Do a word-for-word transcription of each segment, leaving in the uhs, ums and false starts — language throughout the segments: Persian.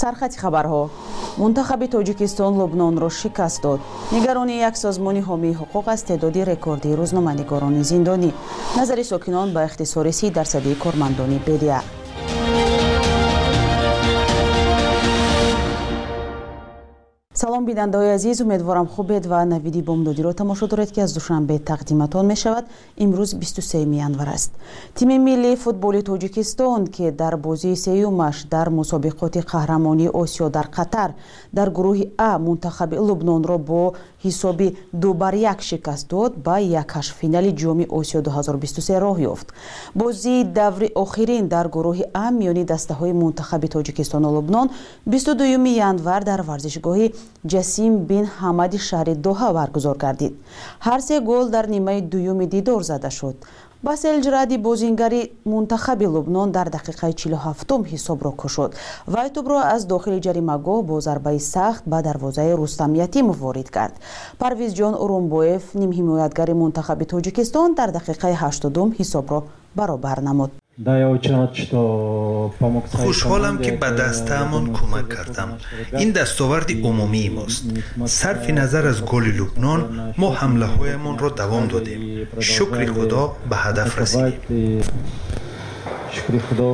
سرخط خبرها منتخب تاجیکستان لبنان را شکست داد. نگرانی یک سازمان حامی حقوق از تعداد رکوردی روزنامه‌نگاران زندانی. نظر ساکنان به اختصار سی درصدی کارمندان بیلیه. سلام بیننده‌های عزیز، امیدوارم خوبید و نویدی بامدادی را تماشا دارید که از دوشنبه تقدیمتان می شود. امروز بیست و سوم ژانویه است. تیم ملی فوتبال تاجیکستان که در بازی سومش در مسابقات قهرمانی آسیا در قطر در گروه ا منتخب لبنان را با حساب دو بر یک شکست داد، به یکش فینال جام آسیا دو هزار و بیست و سه راه یافت. بازی دور آخرین در گروه ا میان دسته‌های منتخب تاجیکستان و لبنان بیست و دوم ژانویه در ورزشگاه جسیم بن حمد شهر دوحه برگزار گردید. هر سه گل در نیمه دوم دیدار زده شد. باسل جرادی بازیگری منتخب لبنان در دقیقه چهل و هفتم حساب را کشید و توپ را از داخل جریمه‌گاه با ضربه سخت به دروازه رستم یتیم وارد کرد. پرویز جان اورونبویف نیم حمایتگر منتخب تاجیکستان در دقیقه هشتادم حساب را برابر نمود. خوشحالم که به دسته‌مان کمک کردم. این دستاورد عمومی ماست. صرف نظر از گل لبنان، ما حمله هایمان را دوام دادیم. شکر خدا به هدف رسیدیم. شکر خدا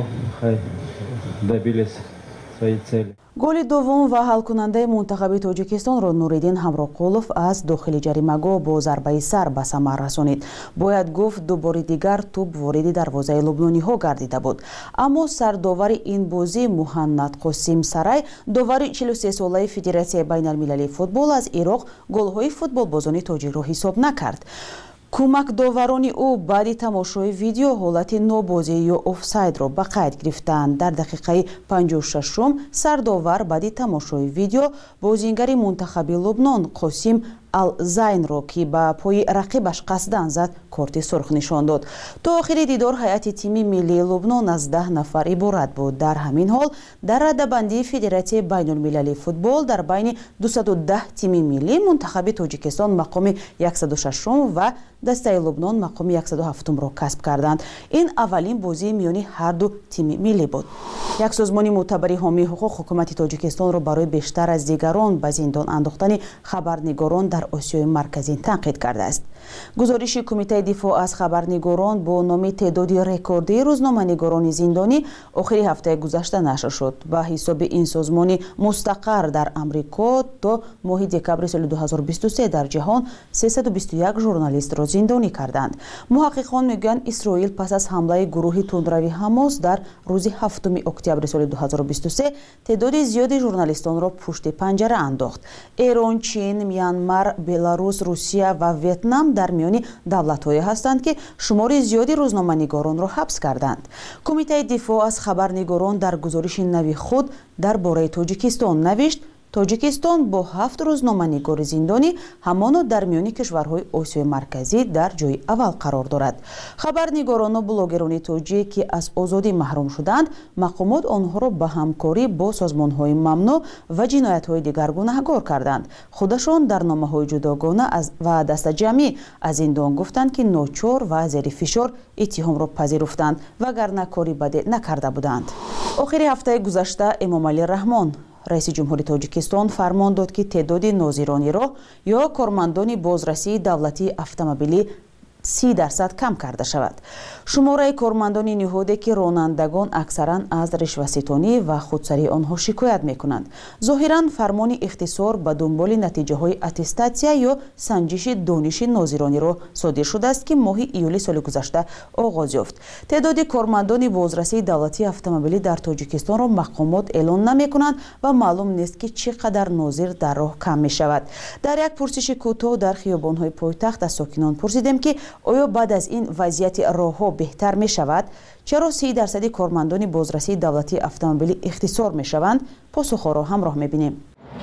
گل دوم و حل کننده منتخب تاجیکستان را نوریدین همراقولوف از داخل جریمه‌گاه با ضربه سر به ثمر رسانید. باید گفت دو بار دیگر توپ وارد دروازه لبنانی ها گردیده بود، اما سرداور این بازی محمد قاسم سرای، داور چهل و سه ساله فدراسیون بین المللی فوتبال از عراق، گل‌های فوتبال بازان تاجیک را حساب نکرد. کمک داورانی او بعد تماشای ویدیو حالت نابازی یا آفساید را به قید گرفتند. در دقیقه پنجاه و ششم سرداور بعد تماشای ویدیو بازیگر منتخب لبنان قاسم الزین را که به پای رقیبش قصدن زد کارت سرخ نشان داد. تا آخر دیدار هیئت تیم ملی لبنان از ده نفر عبارت بود. در همین حال در رده‌بندی فدراسیون بین المللی فوتبال در بین دویست و ده تیم ملی منتخب تاجیکستان مقام صد و ششم و دسته لبنان مقام صد و هفتم را کسب کردند. این اولین بازی میان هر دو تیم ملی بود. یک سازمان معتبر حامی حقوق حکومت تاجیکستان را برای بیشتر از دیگران به زندان انداختن خبرنگاران در آسیای مرکزی تنقید کرده است. گزارش کمیته دفاع از خبرنگاران با نام تعداد رکوردی روزنامه‌نگاران زندانی آخر هفته گذشته نشر شد. به حساب این سازمان مستقر در امریکا تا ماه دکمبر سال دو هزار و بیست و سه در جهان سیصد و بیست و یک ژورنالیست را زندانی کردند. محققان میگن اسرائیل پس از حمله گروه تندروی حماس در روز هفتم اکتبر سال دو هزار و بیست و سه تعداد زیادی ژورنالیستان را پشت پنجره انداخت. ایران، چین، میانمار، بلاروس، روسیه و ویتنام در میان دولت‌هایی هستند که شمار زیادی روزنامه‌نگاران را حبس کردند. کمیته دفاع از خبرنگاران در گزارش نوی خود درباره تاجیکستان نوشت: تاجیکستان با هفت روزنامه‌نگار زندانی همان در میان کشورهای آسیای مرکزی در جای اول قرار دارد. خبرنگاران و بلاگران تاجیک که از آزادی محروم شدند، مقامات آنها را به همکاری با سازمان‌های ممنوع و جنایت‌های دیگر گناهکار کردند. خودشان در نامه‌های جداگانه از و دست جمعی از زندان گفتند که ناچار و زیر فشار اتهام را پذیرفتند وگرنه کاری بدی نکرده بودند. آخر هفته گذشته امام علی رحمان رئیس جمهوری تاجیکستان فرمان داد که تعداد ناظران راه یا کارمندان بازرسی دولتی اتومبیلی سی درصد کم کرده شود. شماره کارمندان نهاده که رانندگان اکثرا از رشوه‌ستانی و خودسری آنها شکایت میکنند. ظاهرا فرمان اختصار به دنبال نتیجه های اتستاسیا یا سنجش دانش ناظرانی را صادر شده است که ماه ایولی سال گذشته آغاز یافت. تعداد کارمندان بازرسی دولتی اتومبیلی در تاجیکستان را مقامات اعلام نمیکنند و معلوم نیست که چقدر ناظر در راه کم می شود. در یک پرسش کوتاه در خیابان‌های پایتخت از ساکنان پرسیدیم که آیا بعد از این وضعیت راه‌ها بهتر می شود؟ چرا سی درصد کارمندان بازرسی دولتی اتومبیلی اختصار می شوند؟ پاسخ را همراه می بینیم.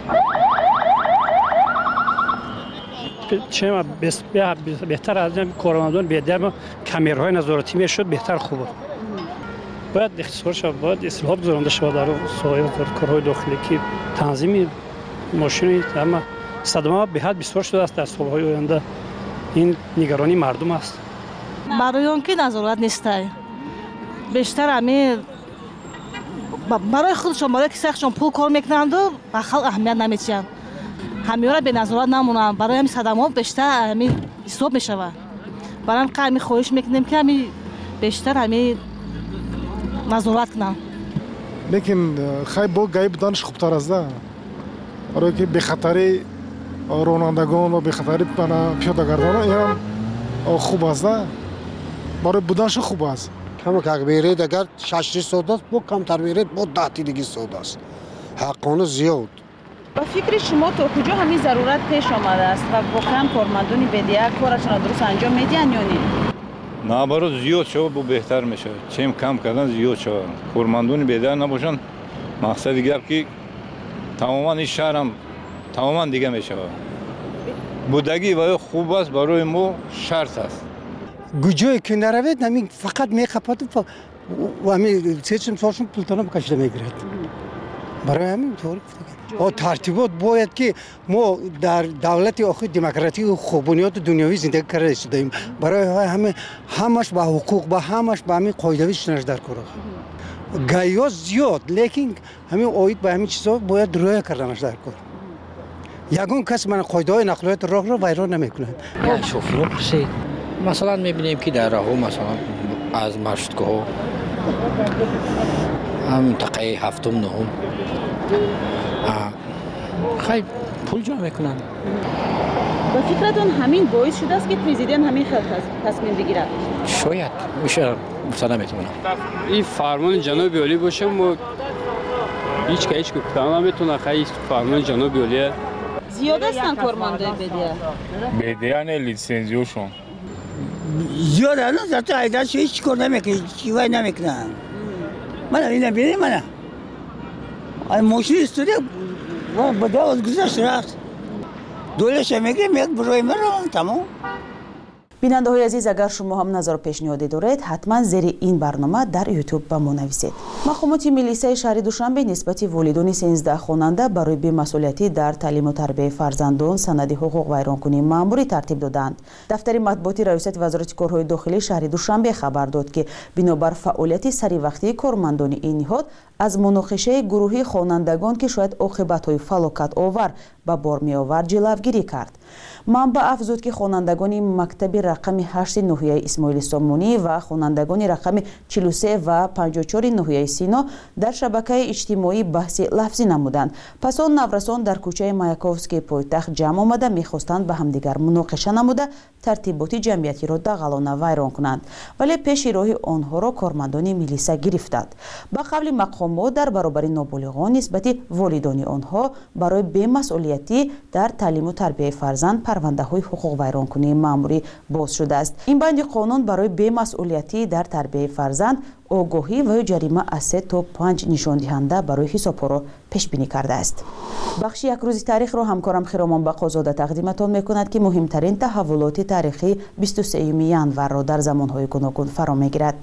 چه بهتر از این کارمندان بهتر کامرهای نظارتی می شد بهتر خوب بود. باید اختصار شود، باید اصلاحات گذرانده شود در سایر کارهای داخلی که تنظیم ماشین اما صدمه به حد بسیار شده است در سالهای آینده. این نگرانی مردم است. برای آن که نظارت نیست بیشتر همه برای خودشون برای کسایشون پول کار میکنند و به خلق اهمیت نمیدن. همیشه به نظارت نمونن. برای همین صدمات بیشتر همین حساب میشود. برای همین خواهش میکنیم که همین بیشتر همین نظارت کنن. لیکن خیلی با گایب دانش خوبتر است ده. برای که به خطری رانندگان و به خطری پیاده‌گردان این خوب است ده. برای بودنش خوب است. کم که بیرید اگر شش سود است با کمتر بیرید با ده دیگه سود است. حقانه زیاد. با فکر شما تا کجا همین ضرورت پیش آمده است و واقعا کارمندان بدیا کارشون درست انجام میدن یا نه؟ نه برای زیاد شو بو بهتر میشه. چیم کم کردن زیاد شو. کارمندان بدیا نباشن مقصد دیگر که تماما این شهرم تماما دیگه میشه. بودگی و خوب است برای ما شرط است. گوجوی که نروید همین فقط میخپاد و همین سیستم سازشون پولتانا بکشیده میگیرد. برای همین طور و ترتیبات باید که ما در دولت آخر دموکراتیک و خوبونیات دنیوی زندگی کرده شدیم. برای همه همش با حقوق با همش با همین قاعده شناس در کار. گایاز زیاد لیکن همین اوید با همین چیزا باید رعایت کردنش در کار. یگان کس من قاعده نقلیات راه را ویران نمیکنه. یا شوفیرو پرسید. مثلا میبینیم که در راهو مثلا از مشتگاه هم منطقه هفتم نهم خیلی پول جمع میکنن. با فکرتون همین باعث شده است که پرزیدنت همین خیلی تصمیم بگیرد؟ شاید میشه مثلا میتونم این فرمان جناب عالی باشه ما هیچ که هیچ گفتم نمیتونه خیلی فرمان جناب عالی زیاد هستن کارمندای بدیا بدیا نه لیسنزیوشون زیاد هستن زیاد ایداش هیچ کار نمیکنه چیزی نمیکنن. من اینا ببینم من ای ماشین استودی و بعد از گذشت رفت دولش میگه یک برای من تمام. بیننده های عزیز اگر شما هم نظر پیشنهادی دارید حتما زیر این برنامه در یوتیوب به ما نویسید. مقامات ملیسای شهر دوشنبه نسبت والدین سیزده خواننده برای بی‌مسئولیتی در تعلیم و تربیت فرزندان سند حقوق ویرانکنی مأموری ترتیب دادند. دفتر مطبوعاتی ریاست وزارت کارهای داخلی شهر دوشنبه خبر داد که بنابر فعالیت سری وقتی کارمندان این نهاد از مناقشه گروهی خوانندگان که شاید عاقبت‌های فلاکت آور به بار می آورد جلوگیری کرد. منبع افزود که خوانندگان مکتب رقم هشت ناحیه اسماعیل سامونی و خوانندگان رقم چهل و سه و پنجاه و چهار ناحیه سینا در شبکه اجتماعی بحث لفظی نمودند. پس آن نورسان در کوچه مایاکوفسکی پایتخت جمع آمده می‌خواستند به همدیگر مناقشه نموده ترتیبات جمعیتی را دغلانه ویران کنند، ولی پیش راه آنها را کارمندان میلیسا گرفتند. با قبل مقامات در برابر نابالغان نسبت والدان آنها برای بی‌مسئولیتی در تعلیم و تربیت فرزند پرونده های حقوق ویرانکنی مأموری باز شده است. این بند قانون برای بی‌مسئولیتی در تربیت فرزند آگاهی و جریمه از سه تا پنج نشان دهنده برای حساب را پیش بینی کرده است. بخش یک روزی تاریخ را همکارم خیرامان بقازاده تقدیمتان میکند که مهمترین تحولات تاریخی بیست و سوم ژانویه را در زمانهای گوناگون فرا میگیرد.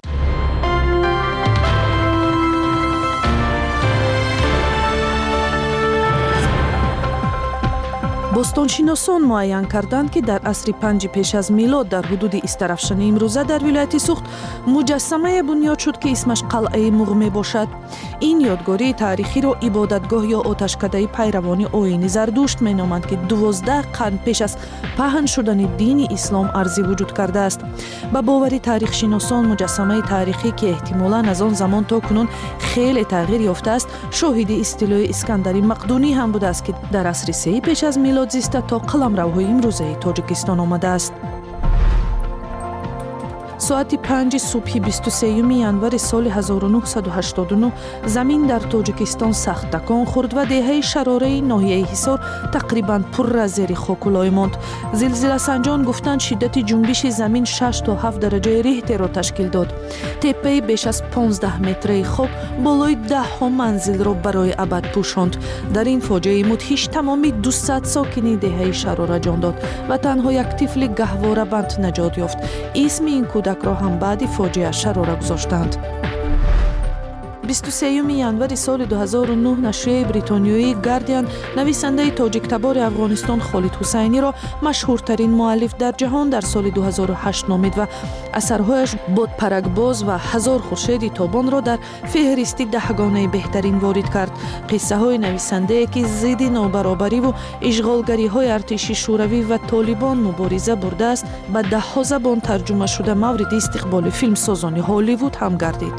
بوستانشناسان معین کردند که در عصر پنج پیش از میلاد در حدود استرافشن امروزه در ولایت سوخت مجسمه بنیاد شد که اسمش قلعه مغ می باشد. این یادگاری تاریخی را عبادتگاه یا آتشکده پیروان آیین زردشت می نامند که دوازده قرن پیش از پهن شدن دین اسلام ارزی وجود کرده است. با باور تاریخ شناسان مجسمه تاریخی که احتمالاً از آن زمان تا کنون خیلی تغییر یافته است شاهد استیلای اسکندر مقدونی هم بوده است که در عصر سه پیش از میلاد زیسته تا قلمروهای امروزه تاجیکستان آمده است. ساعت پنج صبح بیست و سوم ژانویه سال هزار و نهصد و هشتاد و نه زمین در تاجیکستان سخت تکان خورد و دهه شراره ناحیه حصار تقریباً پر از زیر خاکولای ماند. زلزله سنجان گفتند شدت جنبش زمین شش تا هفت درجه ریختر را تشکیل داد. تپه بیش از پانزده متری خاک بالای ده ها منزل را برای ابد پوشاند. در این فاجعه مدهش تمامی دویست ساکن دهه شراره جان داد و تنها یک طفل گهواره بند نجات یافت. اسم این کودک را هم بعد فاجعه شراره گذاشتند. بیست و سوم январи соли ду ҳазору нӯҳ нашрияи бритониёи Guardian нависандаи тоҷиктабори Афғонистон Холид Ҳусайниро машҳуртарин муаллиф дар ҷаҳон дар соли ду ҳазору ҳашт номид ва асарҳояш Бодпаракбоз ва Ҳазор хуршеди тобонро дар феҳристи даҳгонаи беҳтарин ворид кард. қиссаҳои нависандае ки зидди нобаробариву ишғолгариҳои артиши шӯравӣ ва Толибон мубориза бурдааст, ба даҳҳо забон тарҷума шуда мавриди истиқболи филмсозони Ҳолливуд ҳам гардид.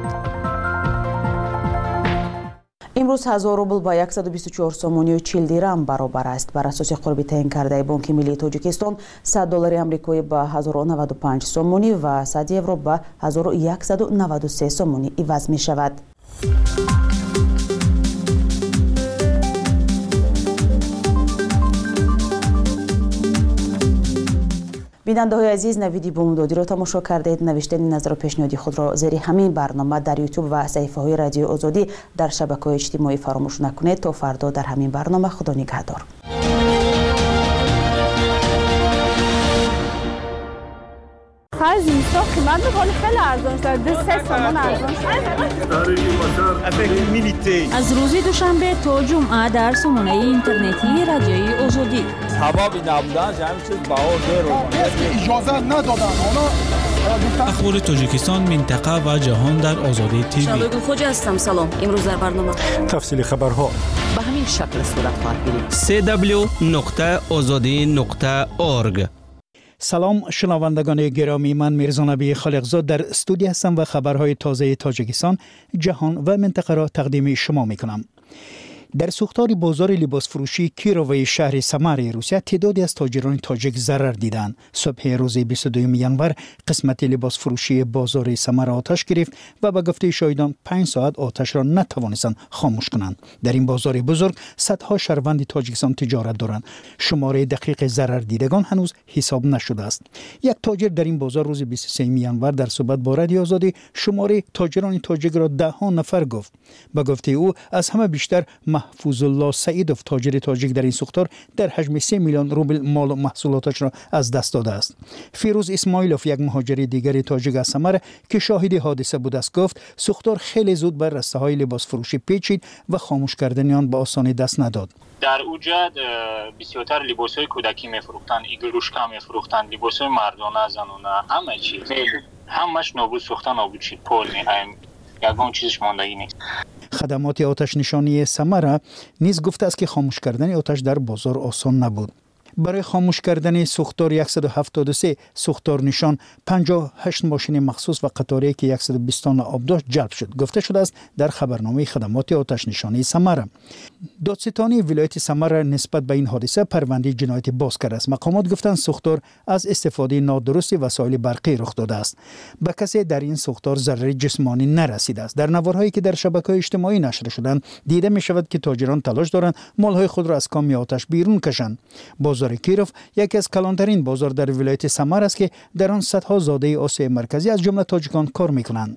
имрӯз ҳазор рубл ба яксаду бисту чор сомонию чил дирам баробар аст. бар асоси қурби таъин кардаи Бонки Миллии Тоҷикистон сад доллари амрикоӣ ба ҳазору наваду панҷ сомонӣ ва сад евро ба ҳазору яксаду наваду се сомонӣ иваз мешавад. бинандаҳои азиз, навиди бомудодиро тамошо кардед. навиштани назару пешниҳоди худро зери ҳамин барнома дар ютуб ва саҳифаҳои радиои озодӣ дар шабакаҳои иҷтимоӣ фаромӯш накунед. То фардо дар ҳамин барнома худо нигаҳдор. زمستان قیمت میکنه خیلی ارزان شده سه سامان ارزان شده. از روز دوشنبه تا جمعه در سامانه اینترنتی رادیوی آزادی سبب نبودن همین چیز بهار دیر اجازه ندادن اونا. اخبار تاجیکستان، منطقه و جهان در آزادی تیوی. شبکه خوجا هستم. سلام. امروز در برنامه تفصیل خبرها به همین شکل صورت خواهد گرفت. سی دبلیو نقطه آزادی نقطه اورگ. سلام شنوندگان گرامی، من میرزا نبی خالقزاد در استودیو هستم و خبرهای تازه تاجیکستان، جهان و منطقه را تقدیم شما میکنم. در سوختار بازار لباس فروشی کیروی شهر سمر روسیه تعدادی از تاجران تاجیک ضرر دیدند. صبح روز بیست و دوم ژانویه قسمت لباس فروشی بازار سمر آتش گرفت و به گفته شاهدان پنج ساعت آتش را نتوانستند خاموش کنند. در این بازار بزرگ صدها شهروند تاجیکستان تجارت دارند. شماره دقیق ضرر دیدگان هنوز حساب نشده است. یک تاجر در این بازار روز بیست و سوم ژانویه در صحبت با رادیو آزادی شماره تاجران تاجیک را ده ها نفر گفت. به گفته او از همه بیشتر محفوظ الله سعیدوف تاجر تاجیک در این سوختار در حجم سه میلیون روبل مال و محصولاتش را از دست داده است. فیروز اسماعیلوف یک مهاجر دیگر تاجیک از سمر که شاهد حادثه بود است گفت سوختار خیلی زود بر رسته های لباس فروشی پیچید و خاموش کردن آن به آسانی دست نداد. در اوجا بسیارتر لباس های کودکی میفروختند، ایگلوشکا میفروختند، لباس های مردانه زنانه، همه چیز همش نابود سوختن نابود شد. پول میخوایم یگان چیزش ماندگی نیست. خدمات آتش نشانی سمره نیز گفته است که خاموش کردن آتش در بازار آسان نبود. برای خاموش کردن سوختار صد و هفتاد و سه سوختار نشان پنجاه و هشت ماشین مخصوص و قطاری که صد و بیست تن آب داشت جلب شد. گفته شده است در خبرنامه خدمات آتش نشانی سمره. دادستانی ولایت سمره نسبت به این حادثه پرونده جنایتی باز کرده است. مقامات گفتند سوختار از استفاده نادرست وسایل برقی رخ داده است. به کسی در این سوختار ضرر جسمانی نرسیده است. در نوارهایی که در شبکه‌های اجتماعی نشر شدند دیده می شود که تاجران تلاش دارند مالهای خود را از کام آتش بیرون کشند. بازار کیروف یکی از کلانترین بازار در ولایت سمر است که در آن صدها زاده آسیای مرکزی از جمله تاجیکان کار میکنند.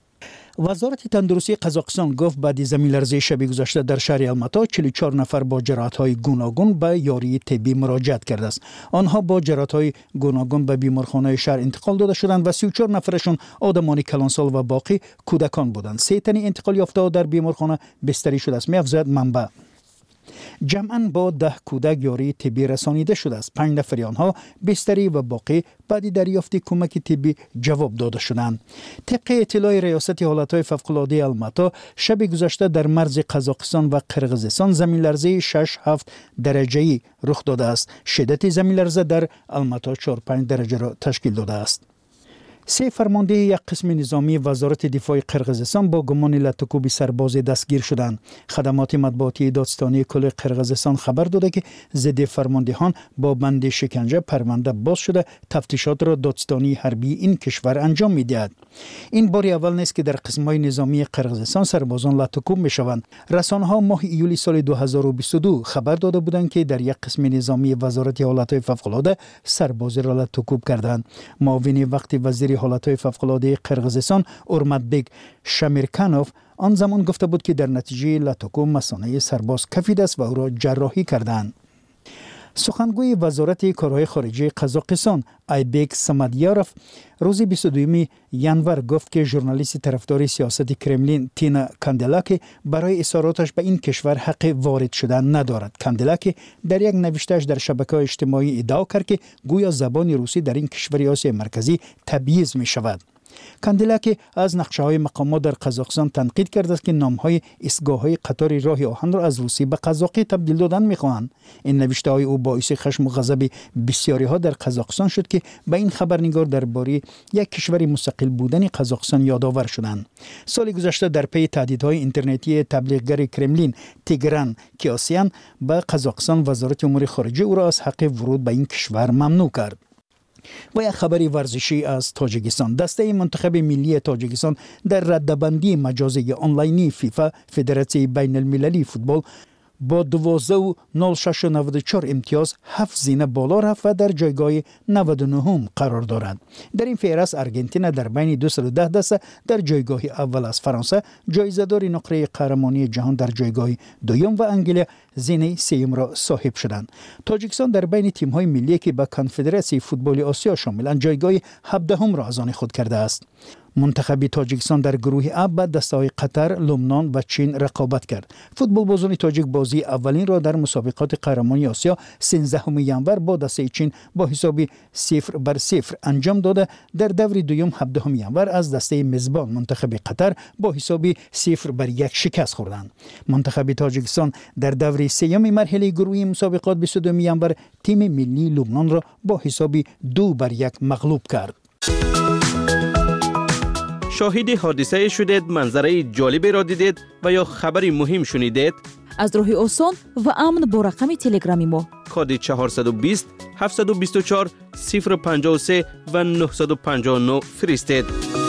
وزارت تندرستی قزاقستان گفت بعد زمین لرزه شب گذشته در شهر الماتا چهل و چهار نفر با جراحت‌های گوناگون به یاری طبی مراجعت کرده است. آنها با جراحت‌های گوناگون به بیمارخانه شهر انتقال داده شدند و سی و چهار نفرشون آدمان کلانسال و باقی کودکان بودند. سه تن انتقال یافته در بیمارخانه بستری شده است. می‌افزاید منبع جمعاً با ده کودک یاری طبی رسانیده شده است. پنج نفر آنها بستری و باقی بعد دریافت کمک طبی جواب داده شدند. طبق اطلاع ریاست حالتهای فوق‌العاده الماتا شب گذشته در مرز قزاقستان و قرقیزستان زمین لرزه شش هفت درجه‌ای رخ داده است. شدت زمین لرزه در الماتا چهار پنج درجه را تشکیل داده است. سه فرمانده یک قسم نظامی وزارت دفاع قرقیزستان با گمان لطکوب سرباز دستگیر شدند. خدمات مطبوعاتی دادستانی کل قرقیزستان خبر داده که ضد فرماندهان با بند شکنجه پرونده باز شده تفتیشات را دادستانی حربی این کشور انجام می‌دهد. این بار اول نیست که در قسم‌های نظامی قرقیزستان سربازان لطکوب می‌شوند. رسانه‌ها ماه ایولی سال دو هزار و بیست و دو خبر داده بودند که در یک قسم نظامی وزارت حالت‌های فوق‌العاده سرباز را لطکوب کردند. معاون وقت وزیر حالتهای فوق‌العاده قرقیزستان اورماتبک شامیرکانوف آن زمان گفته بود که در نتیجه لطکوب مثانه سرباز کفیده است و او را جراحی کردند. سخنگوی وزارت کارهای خارجه قزاقستان ایبک سمدیاروف روز بیست و دوم ژانویه گفت که ژورنالیست طرفدار سیاست کرملین تینا کاندلاکی برای اظهاراتش به این کشور حق وارد شدن ندارد. کاندلاکی در یک نوشته‌اش در شبکه‌های اجتماعی ادعا کرد که گویا زبان روسی در این کشور آسیا مرکزی تبعیض می شود. کاندلاکی از نقشه‌های مقامات در قزاقستان تنقید کرده است که نام‌های ایستگاه‌های قطار راه آهن را از روسی به قزاقی تبدیل دادن می‌خواهند. این نوشته‌های او باعث خشم و غضب بسیاری‌ها در قزاقستان شد که به این خبرنگار درباره یک کشور مستقل بودن قزاقستان یادآور شدند. سال گذشته در پی تهدیدهای اینترنتی تبلیغگر کرملین تیگران کیاسیان به قزاقستان وزارت امور خارجه او را از حق ورود به این کشور ممنوع کرد. و یک خبری ورزشی از تاجیکستان. دسته منتخب ملی تاجیکستان در ردبندی مجازی آنلاینی فیفا فدراسیون بین المللی فوتبال با دوازده و نود و شش و نود و چهار امتیاز هفت زینه بالا رفت و در جایگاه نود و نه قرار دارد. در این فهرست آرژانتین در بین دویست و ده دسته در جایگاه اول از فرانسه جایزه‌دار نقره قهرمانی جهان در جایگاه دوم و انگلیس زینه سوم را صاحب شدند. تاجیکستان در بین تیم‌های ملی که به کنفدراسیون فوتبال آسیا شاملند جایگاه هفدهم را از آن خود کرده است. منتخب تاجیکستان در گروه A با دسته‌های قطر، لبنان و چین رقابت کرد. فوتبال بازان تاجیک بازی اولین را در مسابقات قهرمانی آسیا سیزدهم ژانویه با دسته چین با حساب صفر بر صفر انجام داده. در دور دوم هفدهم ژانویه از دسته میزبان منتخب قطر با حساب صفر بر یک شکست خوردند. منتخب تاجیکستان در دور سوم مرحله گروهی مسابقات بیست و دوم ژانویه تیم ملی لبنان را با حساب دو بر یک مغلوب کرد. شاهد حادثه شدید، منظره جالبی را دیدید و یا خبری مهم شنیدید؟ از راه آسان و امن با رقم تلگرامی ما کد چهارصد و بیست هفتصد و بیست و چهار صفر و پنجاه و سه و نهصد و پنجاه و نه فرستید.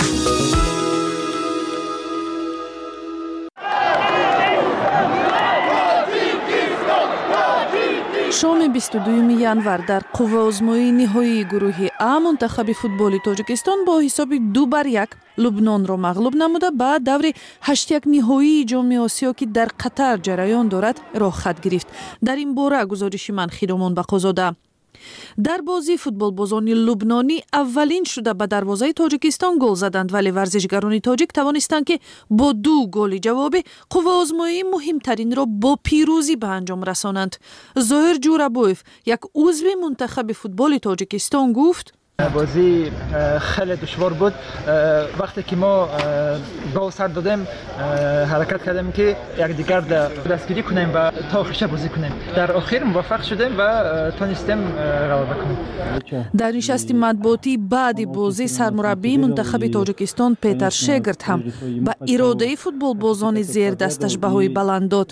شام بیست و دوم ژانویه در قوه‌آزمایی نهایی گروه A منتخب فوتبال تاجیکستان با حساب دو بر یک لبنان را مغلوب نموده بعد دور هشت یک نهایی جام آسیا که در قطر جریان دارد راه خط گرفت. در این باره گزارش من خیرمان بقازاده. در بازی فوتبال بازان لبنانی اولین شده به دروازه تاجیکستان گل زدند، ولی ورزشگران تاجیک توانستند که با دو گل جوابی قوه آزمایی مهمترین را با پیروزی به انجام رسانند. ظاهر جورابویف یک عضو منتخب فوتبال تاجیکستان گفت بازی خیلی دشوار بود. وقتی که ما گل سر دادیم حرکت کردیم که یکدیگر دستگیری کنیم و تا آخرش بازی کنیم. در آخر موفق شدیم و تونستیم غلبه کنیم. در نشست مطبوعاتی بعد بازی سرمربی منتخب تاجیکستان پیتر شگرت هم با اراده فوتبال بازان زیر دستش بهای بلند داد.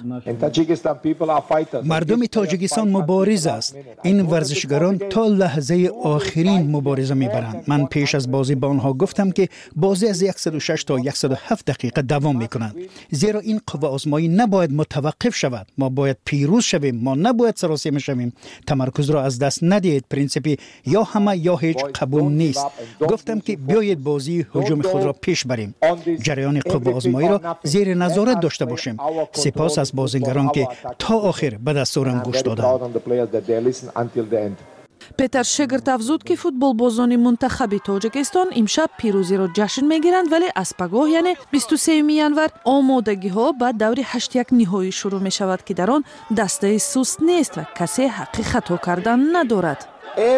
مردم تاجیکستان مبارز است. این ورزشگران تا لحظه آخرین مبارز مبارزه میبرند. من پیش از بازی با آنها گفتم که بازی از صد و شش تا صد و هفت دقیقه دوام میکنند، زیرا این قوه آزمایی نباید متوقف شود. ما باید پیروز شویم، ما نباید سراسیمه شویم. تمرکز را از دست ندهید. پرینسیپی یا همه یا هیچ قبول نیست. گفتم که بیایید بازی هجوم خود را پیش بریم، جریان قوه آزمایی را زیر نظارت داشته باشیم. سپاس از بازیگران که تا آخر به دستورم گوش دادند. پیتر شگرت افزود که فوتبال بازان منتخب تاجیکستان امشب پیروزی را جشن میگیرند، ولی از پگاه یعنی بیست و سوم ژانویه آمادگی ها بعد دور هشت یک نهایی شروع می شود که در آن دسته سوست نیست و کسی حق خطا کردن ندارد.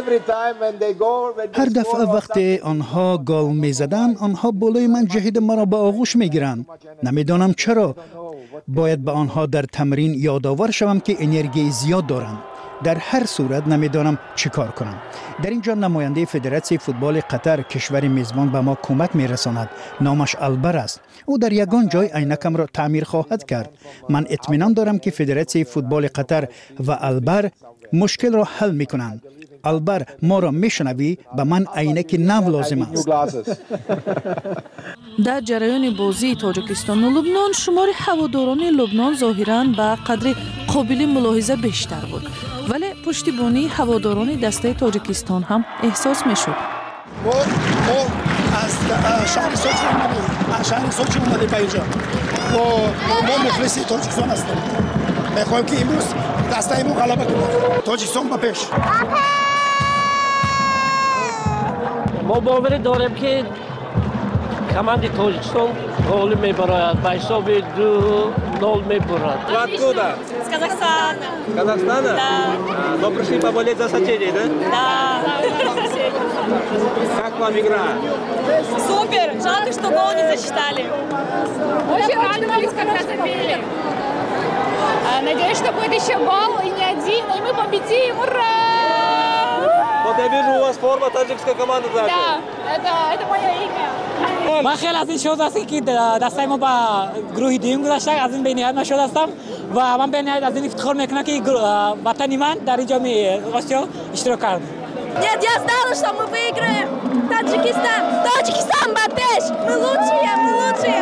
هر دفعه وقتی آنها گل می زدند، آنها بالای من جهید مرا به آغوش می گیرند. نمیدانم چرا. باید به آنها در تمرین یادآور شوم که انرژی زیاد دارند. در هر صورت نمیدانم چی کار کنم. در اینجا نماینده فدراسیون فوتبال قطر کشور میزبان به ما کمک میرساند. نامش البر است. او در یگان جای عینکم را تعمیر خواهد کرد. من اطمینان دارم که فدراسیون فوتبال قطر و البر مشکل را حل میکنند. البر ما را میشنوی؟ به من عینک نو لازم است. در جریان بازی تاجیکستان و لبنان شمار هواداران لبنان ظاهراً به قدر قابل ملاحظه بیشتر بود، ولی پشتیبانی هواداران دسته تاجیکستان هم احساس میشد. ما از شهر سوچی اومدیم، از شهر سوچی اومدیم به اینجا. ما ما مخلص تاجیکستان هستیم. میخوایم که امروز دستای ما غلبه کنه. تاجیکستان به پیش. ما باور داریم که کماند تاجیکستان غالب میبرد به حساب دو ноль میبرد. Откуда? С Казахстана. Казахстана? Да. Вы пришли поболеть за соседей, да? Да. Как вам игра? Супер. Жалко, что гол не засчитали. Очень радовались, когда забили. Надеюсь, что будет еще гол и не один, и мы победим. Ура! Вот я вижу, у вас форма таджикской команды. Да, это, это мое имя. من خیلی از این شد است که دستای ما با گروه دوم گذاشته از این بینیت من شده هستم و من بینیت از این افتخار میکنم که وطنی من در این جام آسیا اشتراک کرد. Нет, я знала, что мы выиграем. Таджикистан, Таджикистан, Бапеш, мы лучшие, мы лучшие.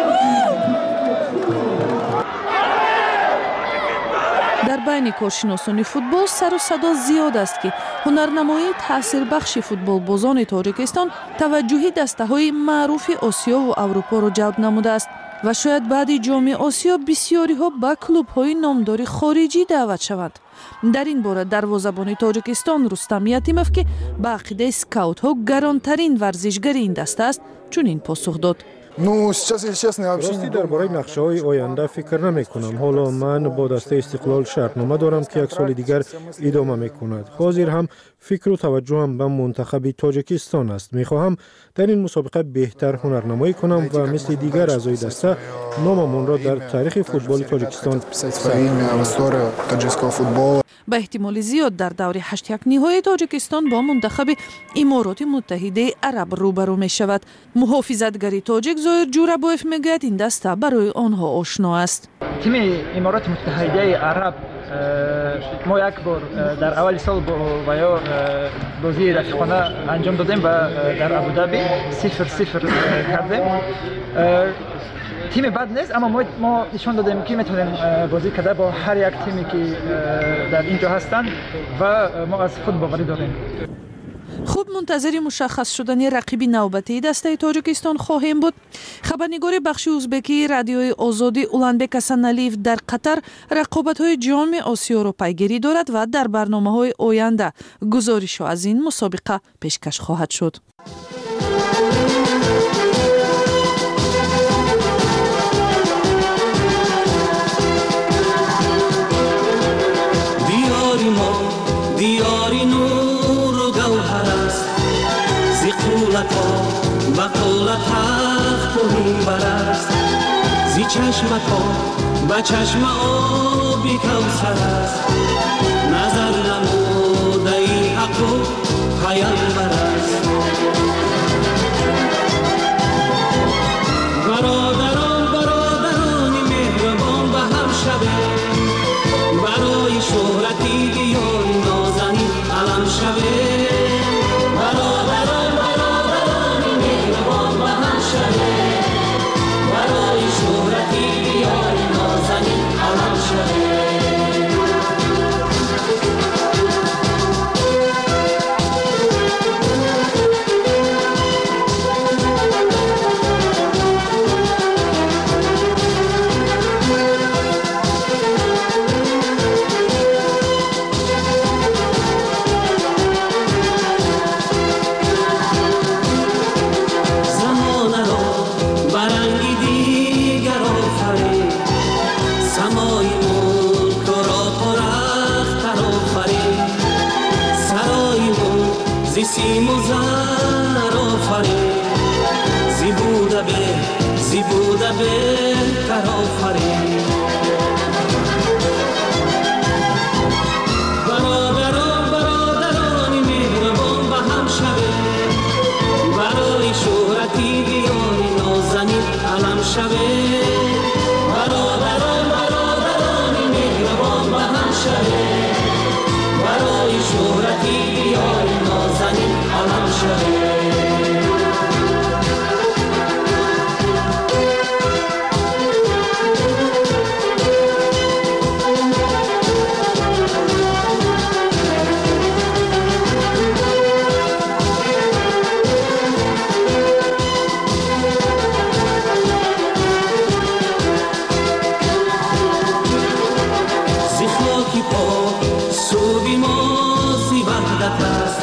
дар байни коршиносони футбол сару садо зиёд аст ки ҳунарнамоии таъсирбахши футболбозони тоҷикистон таваҷҷӯҳи дастаҳои маъруфи осиё ву аврупоро ҷалб намудааст ва шояд баъди ҷоми осиё бисёриҳо ба клубҳои номдори хориҷӣ даъват шаванд. дар ин бора дарвозабони тоҷикистон Рустам Ятимов ки ба ақидаи скаутҳо гаронтарин варзишгари ин даста аст чунин посух дод. Ну, сейчас, если честно, я вообще راستی درباره نقشه‌های آینده فکر نمی‌کنم. حالا من با دسته استقلال شرطنامه دارم که یک سال دیگر ادامه می‌کند. حاضر هم فکر و توجهم به منتخب تاجیکستان است. می‌خواهم در این مسابقه بهتر هنرنمایی کنم و مثل دیگر اعضای دسته ناممان را در تاریخ فوتبال تاجیکستان ба эҳтимоли зиёд дар даври ҳашт як ниҳоии тоҷикистон бо мунтахаби имороти муттаҳидаи араб рӯбарӯ мешавад. муҳофизатгари тоҷик зоир ҷурабоев мегӯяд ин даста барои онҳо ошно аст. тими имороти муттаҳидаи араб мо як бор дар аввали сол ва ё бозии рафиқона анҷом додем ва дар абудаби сифр сифр кардем. تیم بد نیست اما ما نشان دادیم که میتونیم بازی کرده با هر یک تیمی که در اینجا هستند و ما از خود باوری داریم. خوب منتظری مشخص شدن رقیبی نوبتی دسته تاجیکستان خواهیم بود. خبرنگار بخش ازبکی رادیوی آزادی اولانبک حسنعلیف در قطر رقابت‌های جام آسیا را پیگیری دارد و در برنامه‌های آینده گزارش از این مسابقه پیشکش خواهد شد. دیاری نور و گوهر است زی قولت ها و قولت تخت و منبر است زی چشمت ها و چشم آبی کوثر است نظر نموده ای حق و پیامبر است برادران برادرانی مهربان به هم شوه برای شهرتی دیاری نازنین علم شوه برادران برادرانی مهربان به هم شوه برای شهرتی دیاری نازنین علم شوه سیم و زر آفرین زی بوده به زی بوده بهتر آفرین برادران برادرانی مهربان به هم شوه برای شهرتی دیاری نازنین علم شوه برادران برادرانی مهربان به هم شوه برای شهرتی دیاری نازنین علم شوه زی خاک خاکی پا سوگی مازی وحدت است.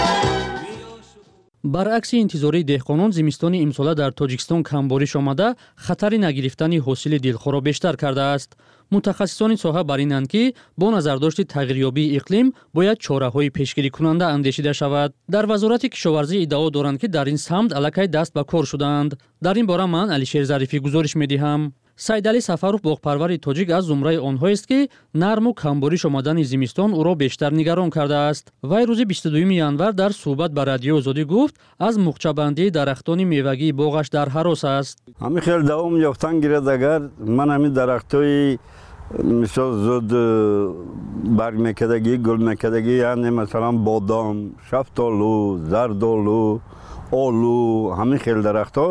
баръакси интизори деҳқонон зимистони имсола дар тоҷикистон камбориш омада хатари нагирифтани ҳосили дилхоҳро бештар кардааст. мутахассисони соҳа бар инанд ки бо назардошти тағйирёбии иқлим бояд чораҳои пешгирикунанда андешида шавад. дар вазорати кишоварзӣ иддао доранд ки дар ин самт аллакай даст ба кор шудаанд. дар ин бора ман алишер зарифӣ гузориш медиҳам. сайдали сафаров боғпарвари тоҷик аз зумраи онҳоест ки нарму камбориш омадани зимистон ӯро бештар нигарон кардааст. вай рӯзи бисту дуюми январ дар суҳбат ба радиои озодӣ гуфт аз мухчабандии дарахтони мевагии боғаш дар ҳарос аст. ҳамин хел давом ёфтан гирад агар ман ҳамин дарахтҳои мисол зуд барг мекардагӣ гул мекардагӣ яъне масалан бодом, шафтолу, зардолу, олу ҳамин хел дарахтҳо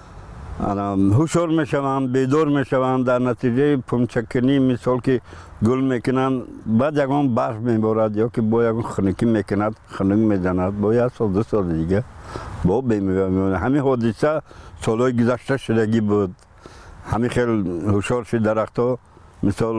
ҳушёр мешаванд, бедор мешаванд, дар натиҷаи пумчаккунӣ мисол ки гул мекунанд, баъд ягон барф меборад ё ки бо ягон хунукӣ мекунад, хунук мезанад, бо як сол ду соли дига бо бемева мемонад. ҳамин ҳодиса солҳои гузашта шудагӣ буд. ҳамин хел ҳушёр шид дарахтҳо мисол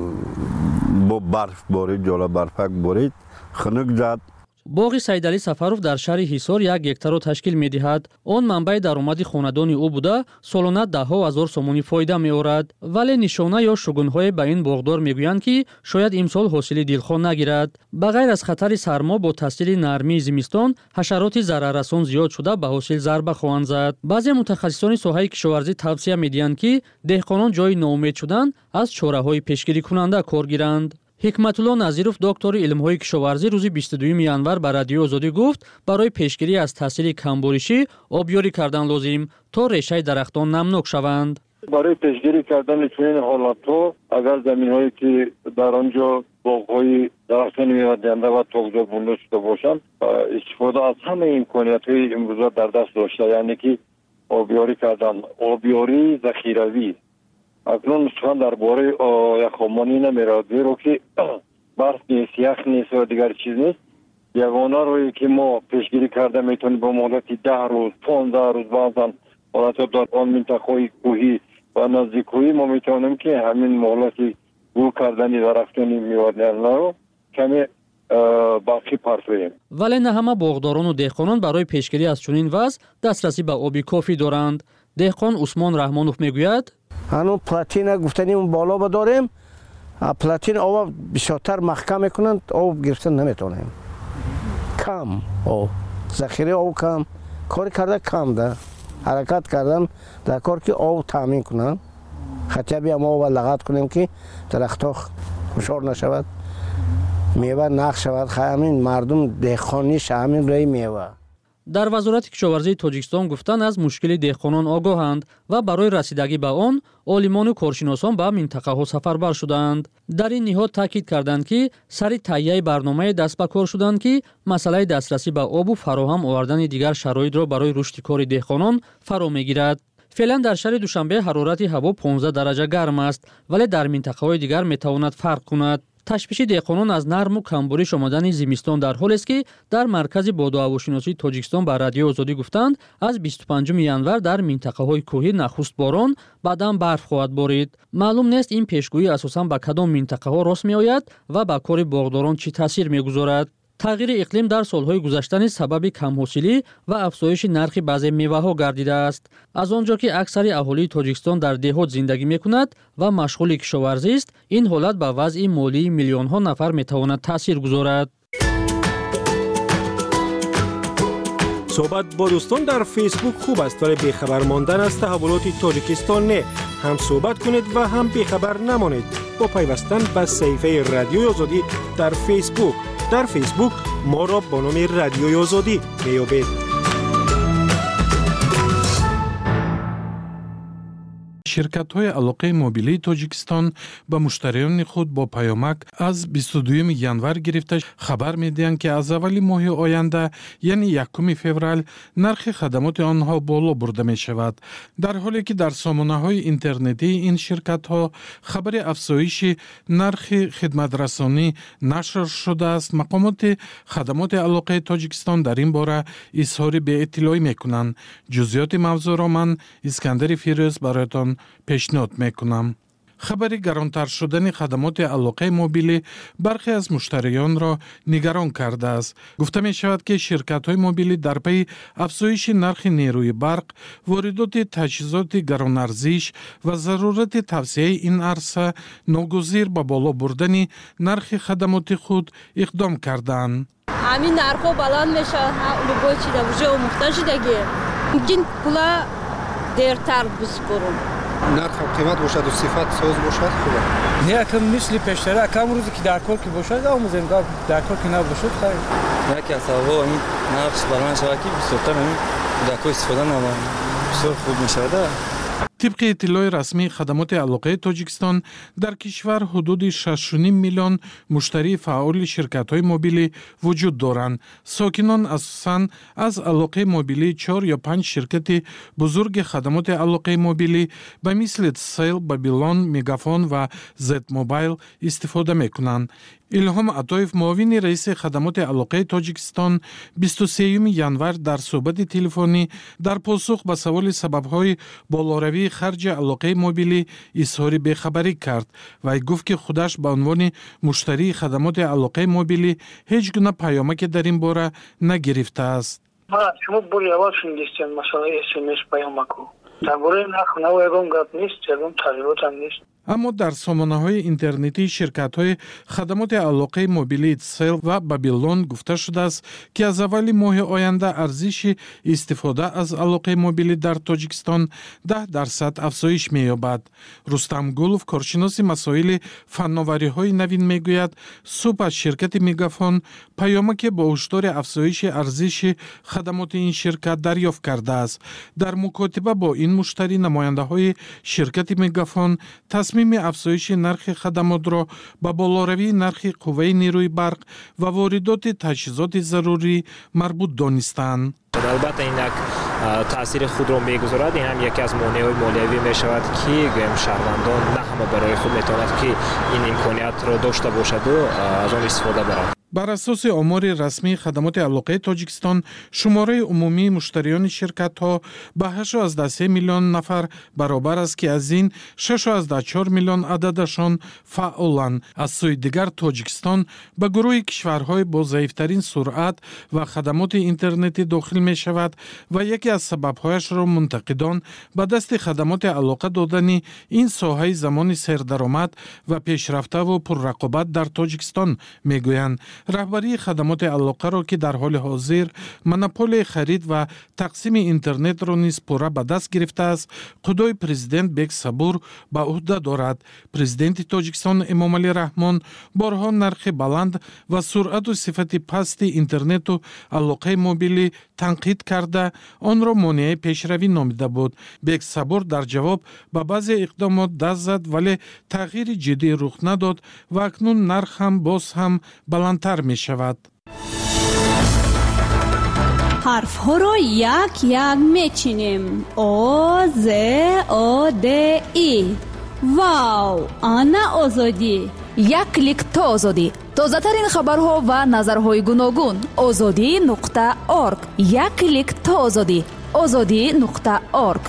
бо барф борид, ҷола барфак борид, хунук зад. боғи сайдали сафаров дар шаҳри ҳисор як гектарро ташкил медиҳад. он манбаи даромади хонадони ӯ буда солона даҳҳо ҳазор сомонӣ фоида меорад. вале нишона ё шугунҳое ба ин боғдор мегӯянд ки шояд имсол ҳосили дилхоҳ нагирад. ба ғайр аз хатари сармо бо таъсири нармии зимистон ҳашароти зараррасон зиёд шуда ба ҳосил зарба хоҳанд зад. баъзе мутахассисони соҳаи кишоварзӣ тавсия медиҳанд ки деҳқонон ҷои ноумед шудан аз чораҳои пешгирикунанда кор гиранд. ҳикматулло назиров доктори илмҳои кишоварзӣ рӯзи бисту дуюми январ ба радиои озодӣ гуфт барои пешгирӣ аз таъсири камборишӣ обёрӣ кардан лозим то решаи дарахтон намнок шаванд. барои пешгирӣ кардани чунин ҳолатҳо агар заминҳое ки дар он ҷо боғҳои дарахтони мевадиҳанда ва тоғзор бунда шуда бошанд истифода аз ҳамаи имкониятҳои имрӯза дар даст дошта, яъне ки обёрӣ кардан, обёрии захиравӣ. акнун сухан дар бораи яхомонӣ намеравад, зеро ки барф нест, ях нест ва дигар чиз нест. ягона роҳе ки мо пешгирӣ карда метавонем бо муддати даҳ рӯз, понздаҳ рӯз баъзан ҳолатҳо дар он минтақаҳои кӯҳӣ ва назди кӯҳӣ мо метавонем ки ҳамин ҳолати гул кардани дарахтони мевадиҳандаро каме бақӣ парсоем. вале на ҳама боғдорону деҳқонон барои пешгирӣ аз чунин вазъ дастрасӣ ба оби кофӣ доранд. деҳқон усмон раҳмонов мегӯяд ҳанӯ платина гуфтаним боло дорем, платина оба бисёртар маҳкам мекунанд, об гирифтан наметавонем. кам об, захираи об кам, кори карда кам да, ҳаракат кардан дар кор ки об таъмин кунанд. хотя би мо оба лағат кунем ки дарахтҳо хушор нашавад, мева нақ шавад, ҳамин мардум деҳқониш ҳамин роҳи мева. дар вазорати кишоварзии тоҷикистон гуфтанд аз мушкили деҳқонон огоҳанд ва барои расидагӣ ба он олимону коршиносон ба минтақаҳо сафарбар шудаанд. дар ин ниҳод таъкид карданд ки сари таҳияи барномае даст ба кор шуданд ки масъалаи дастрасӣ ба обу фароҳам овардани дигар шароитро барои рушди кори деҳқонон фаро мегирад. феълан дар шаҳри душанбе ҳарорати ҳаво понздаҳ дараҷа гарм аст, вале дар минтақаҳои дигар метавонад фарқ кунад. ташвиши деҳқонон аз нарму камбориш омадани зимистон дар ҳолест ки дар маркази бодуҳавошиносии тоҷикистон ба радиои озодӣ гуфтанд аз бисту панҷуми январ дар минтақаҳои кӯҳӣ нахуст борон, баъдан барф хоҳад борид. маълум нест ин пешгӯӣ асосан ба кадом минтақаҳо рост меояд ва ба кори боғдорон чӣ таъсир мегузорад. тағйири иқлим дар солҳои гузашта низ сабаби камҳосилӣ ва афзоиши нархи баъзе меваҳо гардидааст. аз он ҷо ки аксари аҳолии тоҷикистон дар деҳот зиндагӣ мекунад ва машғули кишоварзист, ин ҳолат ба вазъи молии миллионҳо нафар метавонад таъсир гузорад. صحبت با دوستان در فیسبوک خوب است ولی بیخبر ماندن از تحولات تاجیکستان نه. هم صحبت کنید و هم بیخبر نمانید با پیوستن به صفحه رادیوی آزادی در فیسبوک. در فیسبوک ما را با نام رادیوی آزادی میابید. ширкатҳои алоқаи мобилии тоҷикистон ба муштариёни худ бо паёмак аз бисту дуюми январ гирифта хабар медиҳанд ки аз аввали моҳи оянда яъне якуми феврал нархи хадамоти онҳо боло бурда мешавад, дар ҳоле ки дар сомонаҳои интернетии ин ширкатҳо хабари афзоиши нархи хидматрасонӣ нашр шудааст. мақомоти хадамоти алоқаи тоҷикистон дар ин бора изҳори беиттилоӣ мекунанд. ҷузъиёти мавзӯъро ман Искандари Фирӯз бароятон пешниҳод мекунам. خبری گرانتر شدن خدمات علاقه موبیلی برخی از مشتریان را نگران کرده است. گفته می شود که شرکت های موبیلی در پی افزایش نرخ نیروی برق، واردات تجهیزات گران ارزش و ضرورت توسعه این عرصه ناگزیر به بالا بردن نرخ خدمات خود اقدام کردند. همین نرخ بلند میشه، لوگو چی ده بوجه و محتاج دیگه. ممکن پولا دیرتر بسپرم. نرخ قیمت باشد و صفت ساز باشد خوبه. نه کم مثل پیشتر کم روزی که در کار که باشد آموزیم در کار که نباشد خیر. نه که اصلا این نرخ بلند شود که بسیار همین در کار استفاده نمیم بسیار خوب میشه. طبق اطلاع رسمی خدمات علاقه تاجیکستان در کشور حدود شش و نیم میلیون مشتری فعال شرکت‌های موبیلی وجود دارند. ساکنان اساساً از علاقه موبیلی چهار یا پنج شرکت بزرگ خدمات علاقه موبیلی به مثل سیل، بابیلون، میگافون و زد موبایل استفاده میکنند. الهام عطایف معاون رئیس خدمات علاقه تاجیکستان بیست و سوم январ در صحبت تلفنی در پاسخ به سوال سبب‌های بالاروی خرج علاقه موبیلی اظهار بی‌خبری کرد و گفت که خودش به عنوان مشتری خدمات علاقه موبیلی هیچ گونه پیامک در این باره نگرفته است. ما شما بوری اول شنیدید مثلا اس ام اس پیامکو درباره نرخ نو یگان گپ نیست، یگان تغییرات هم نیست. اما در سامانه‌های اینترنتی شرکت‌های خدمات علاقه موبیلی سیل و بابیلون گفته شده است که از اول ماه آینده ارزش استفاده از علاقه موبیلی در تاجیکستان ده درصد افزایش می‌یابد. رستم گلوف کارشناس مسائل فناوری‌های نوین میگوید صبح از شرکت میگافون پیامک با هشدار افزایش ارزش خدمات این شرکت دریافت کرده است. در مکاتبه با این مشتری نماینده‌های شرکت میگافون تصمیم افزایش نرخ خدمات را به بالاروی نرخ قوه نیروی برق و واردات تجهیزات ضروری مربوط دانستند. البته این یک تاثیر خود را میگذارد. این هم یکی از مانع‌های مالیوی می شود که گویم شهروندان نه همه برای خود میتواند که این امکانیت را داشته باشد و از آن استفاده برند. بر اساس آمار رسمی خدمات علاقه تاجیکستان شماره عمومی مشتریان شرکت ها به هشت و سه میلیون نفر برابر است که از این شش و چهار میلیون عددشان فعالند. از سوی دیگر تاجیکستان به گروه کشورهای با ضعیفترین سرعت و خدمات اینترنتی داخل می شود و یکی از سببهایش را منتقدان به دست خدمات علاقه دادن این ساحه زمان سردرآمد و پیشرفته و پررقابت در تاجیکستان می گویند. رهبری خدمات علاقه را که در حال حاضر مونوپول خرید و تقسیم اینترنت را نیز پوره به دست گرفته است، قدوی پرزیدنت بیگ صبور به عهده دارد. پرزیدنت تاجیکستان امامعلی رحمان بارها نرخ بلند و سرعت و صفت پست اینترنت و علاقه موبیلی تنقید کرده آن را مانع پیشروی نامیده بود. بیگ صبور در جواب به بعضی اقدامات دست زد ولی تغییر جدی رخ نداد و اکنون نرخ هم باز هم بلندتر می شود. حرف ها را یک یک می چینیم. او ز او د ای. واو، آنا آزادی. یک کلیک تا آزادی. تازه ترین خبرها و نظرهای گوناگون. آزادی نقطه ارگ. یک کلیک تا آزادی. آزادی نقطه ارگ.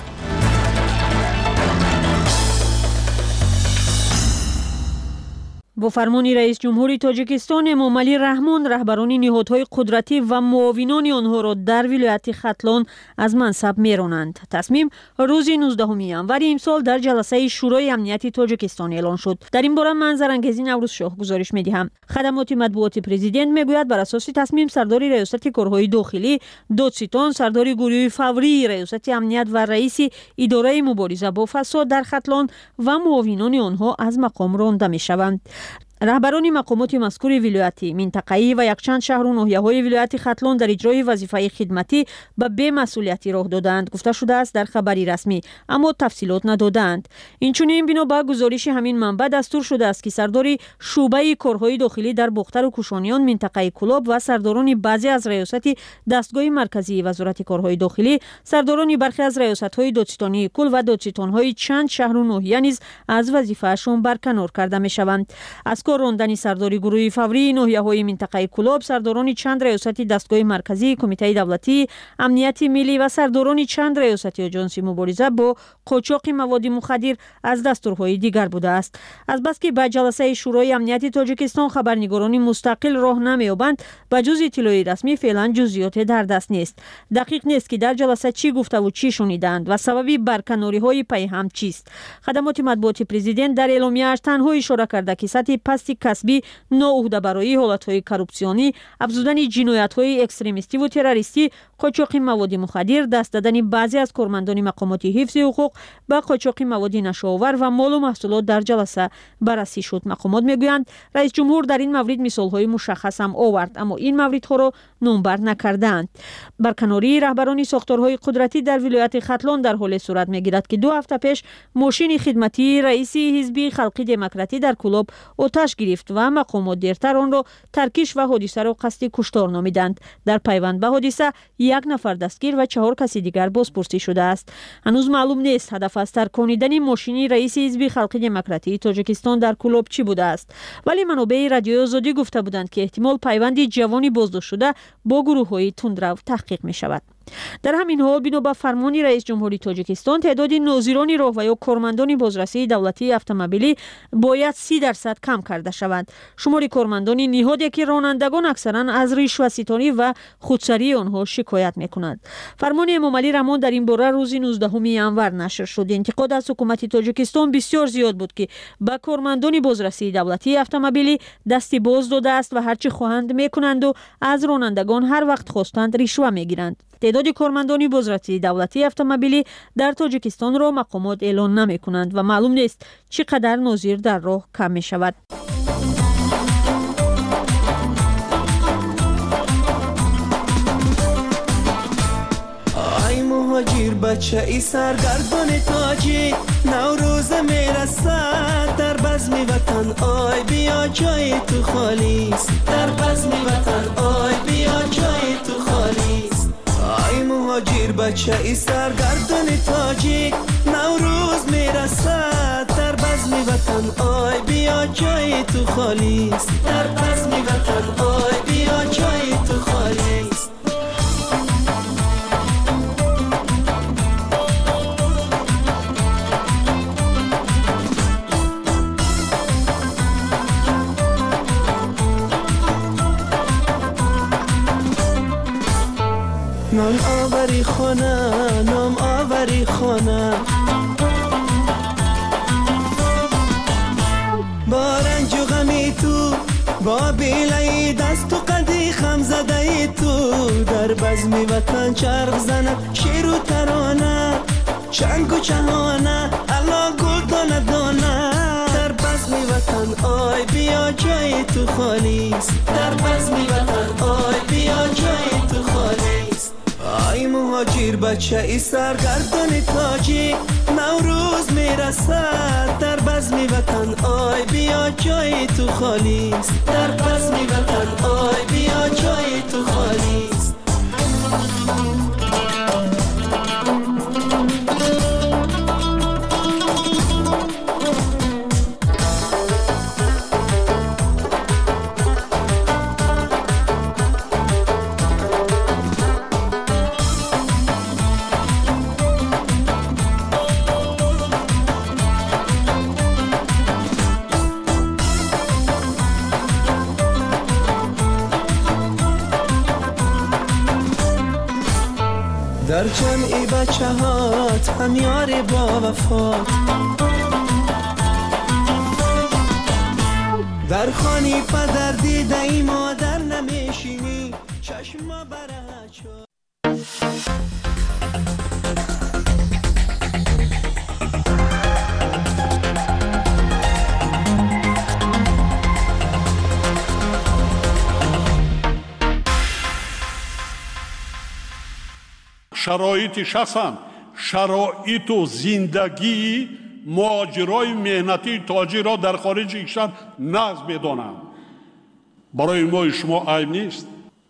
با فرمان رئیس جمهوری تاجیکستان امامعلی رحمان رهبران نهادهای قدرتی و معاونان آنها را در ولایت ختلان از منصب میرانند. تصمیم روز نوزدهم январ امسال در جلسه شورای امنیت تاجیکستان اعلان شد. در این باره من زرنگزی نوروز شاه گزارش میدهم. خدمات مطبوعاتی پرزیدنت میگوید بر اساس تصمیم سردار ریاست کارهای داخلی دادستان، سردار گروه فوری ریاست امنیت و رئیس اداره مبارزه با فساد در ختلان و معاونان آنها از مقام رانده میشوند. رهبران مقامات مذکور ولایتی، منطقه‌ای و یکچند شهر و ناحیه‌های ولایت ختلان در اجرای وظیفه خدمتی به بی‌مسئولیتی راه دادند گفته شده است در خبری رسمی، اما تفصیلات ندادند. اینچنین بنا به گزارش همین منبع دستور شده است که سردار شعبه کارهای داخلی در بختر و کوشانیان منطقه کلاب و سرداران بعضی از ریاست دستگاه مرکزی وزارت کارهای داخلی، سرداران برخی از ریاست‌های دادستانی کل و دادستان‌های چند شهر و ناحیه نیز از وظیفه‌شان برکنار کرده می‌شوند. از کار راندن سرداری گروه فوری ناحیه‌های منطقه کلاب، سرداران چند ریاست دستگاه مرکزی کمیته دولتی امنیت ملی و سرداران چند ریاست آژانس مبارزه با قاچاق مواد مخدر از دستورهای دیگر بوده است. از بس که به جلسه شورای امنیت تاجیکستان خبرنگاران مستقل راه نمی‌یابند، به جز اطلاع رسمی فعلا جزئیات در دست نیست. دقیق نیست که در جلسه چی گفته و چی شنیدند و سبب برکناری‌های پیهم چیست. خدمات مطبوعاتی پرزیدنت در اعلامیه‌اش تنها اشاره کرده که سطح پست کسبی، ناعهده‌برایی، حالت‌های کورپسیونی، افزودن جنایت‌های اکستریمیستی و تروریستی، قاچاق مواد مخدر، دست دادن بعضی از کارمندان مقامات حفظ حقوق به قاچاق مواد نشآور و مال و محصولات در جلسه بررسی شد. مقامات میگویند رئیس جمهور در این مورد مثال‌های مشخص هم آورد، اما این موردها را نامبر نکردند. برکناری رهبران ساختارهای قدرتی در ولایت ختلان در حال صورت میگیرد که دو هفته پیش ماشین خدمتی رئیس حزب خلقی دموکراتی در کلاب آتش گرفت و مقامات دیرتر آن را ترکیش و حادثه را قصد کشتار نامیدند. در پیوند به حادثه یک نفر دستگیر و چهار کسی دیگر بازپرسی شده است. هنوز معلوم نیست هدف از ترکاندن ماشین رئیس حزب خلقی دموکراتی تاجیکستان در کلاب چی بوده است، ولی منابع رادیوی آزادی گفته بودند که احتمال پیوند جوانی بازداشت شده با گروه‌های تندرو تحقیق می شود. در همین حال بنا به فرمان رئیس جمهوری تاجیکستان تعداد ناظران راه و یا کارمندان بازرسی دولتی اتومبیلی باید سی درصد کم کرده شوند. شمار کارمندان نهادی که رانندگان اکثرا از رشوه ستانی و خودسری آنها شکایت میکنند. فرمان امام علی رحمان در این باره روز نوزدهم ژانویه نشر شد. انتقاد از حکومت تاجیکستان بسیار زیاد بود که به کارمندان بازرسی دولتی اتومبیلی دستی باز داده است و هرچی خواهند میکنند و از رانندگان هر وقت خواستند رشوه میگیرند. تعداد کارمندان بازرسی دولتی اتومبیلی در تاجیکستان را مقامات اعلان نمی کنند و معلوم نیست چقدر ناظر در راه کم می شود. ای مهاجر بچه ای سرگردان تاجی، نوروز میرسد در بزم وطن، آی بیا جای تو خالیست، در بزم وطن آی بیا جای تو خالیست. ای مهاجر بچه ای سرگردان تاجیک، نوروز میرسد در بزم وطن، آی بیا جای تو خالیست، در بزم وطن آی بیا جای تو خالیست. نام آوری خانه، نام آوری خانه، با رنج و غمی تو، با بیلای دست و قدی خم زده تو، در بزم وطن چرخ زند شیر و ترانه، چنگ و چهانه، الا گل دانه دانه، در بزم وطن آی بیا جای تو خالیست، در بزم وطن آی بیا جای تو خالیست. ای مهاجر بچه ای سرگردان تاجی، نوروز میرسد در بزم وطن، آی بیا جای تو خالیست، در بزم وطن آی بیا جای تو خالیست. در جمعی بچه هات هم یار با وفات، در خانی پدر دیده ای مادر نمیشینی، چشم بره چو شرایط شخصا شرایط و زندگی مهاجرای مهنتی تاجی را در خارج کشور نقض بدانند. برای ما شما عیب نیست.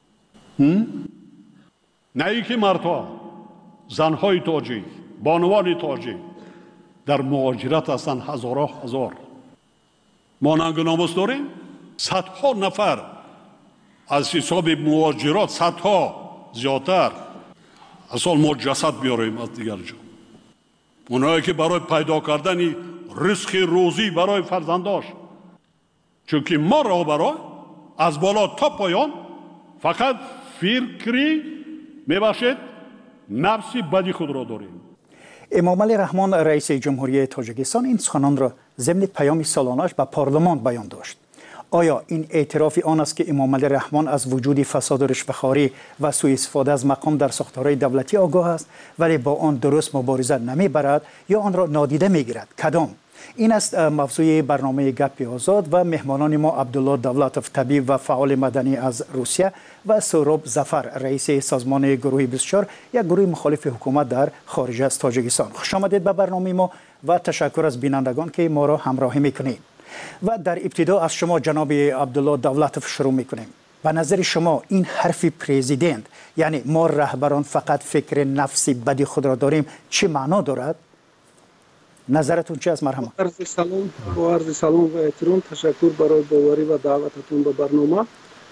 نه ای که مردها، زنهای تاجی، بانوان تاجی در مهاجرت هستند هزارها هزار. ما ننگ ناموس داریم؟ صدها نفر از حساب مهاجرات، صدها زیادتر اصلا ما جسد بیاریم از دیگر جا. اونایی که برای پیدا کردن رزق روزی برای فرزنداش، چون که ما را برای از بالا تا پایان فقط فکری میباشد نفسی بدی خود را داریم. امامعلی رحمان رئیس جمهوری تاجیکستان این سخنان را ضمن پیام سالانه‌اش به پارلمان بیان داشت. آیا این اعتراف آن است که امامعلی رحمان از وجود فساد و رشوه‌خواری و سوء استفاده از مقام در ساختارهای دولتی آگاه است ولی با آن درست مبارزه نمیبرد یا آن را نادیده میگیرد؟ کدام؟ این است موضوع برنامه گپ آزاد و مهمانان ما عبدالله دولتوف، طبیب و فعال مدنی از روسیه، و سهراب ظفر، رئیس سازمان گروه بیست و چهار، یک گروه مخالف حکومت در خارج از تاجیکستان. خوش آمدید به برنامه ما و تشکر از بینندگان که ما را همراهی میکنید. و در ابتدا از شما جناب عبدالله دولتوف شروع میکنیم. به نظر شما این حرف پرزیدنت، یعنی ما رهبران فقط فکر نفسی بدی خود را داریم، چه معنا دارد؟ نظرتون چی است؟ مرحبا. عرض سلام با عرض سلام و احترام، تشکر برای باوری و دعوتتون به برنامه.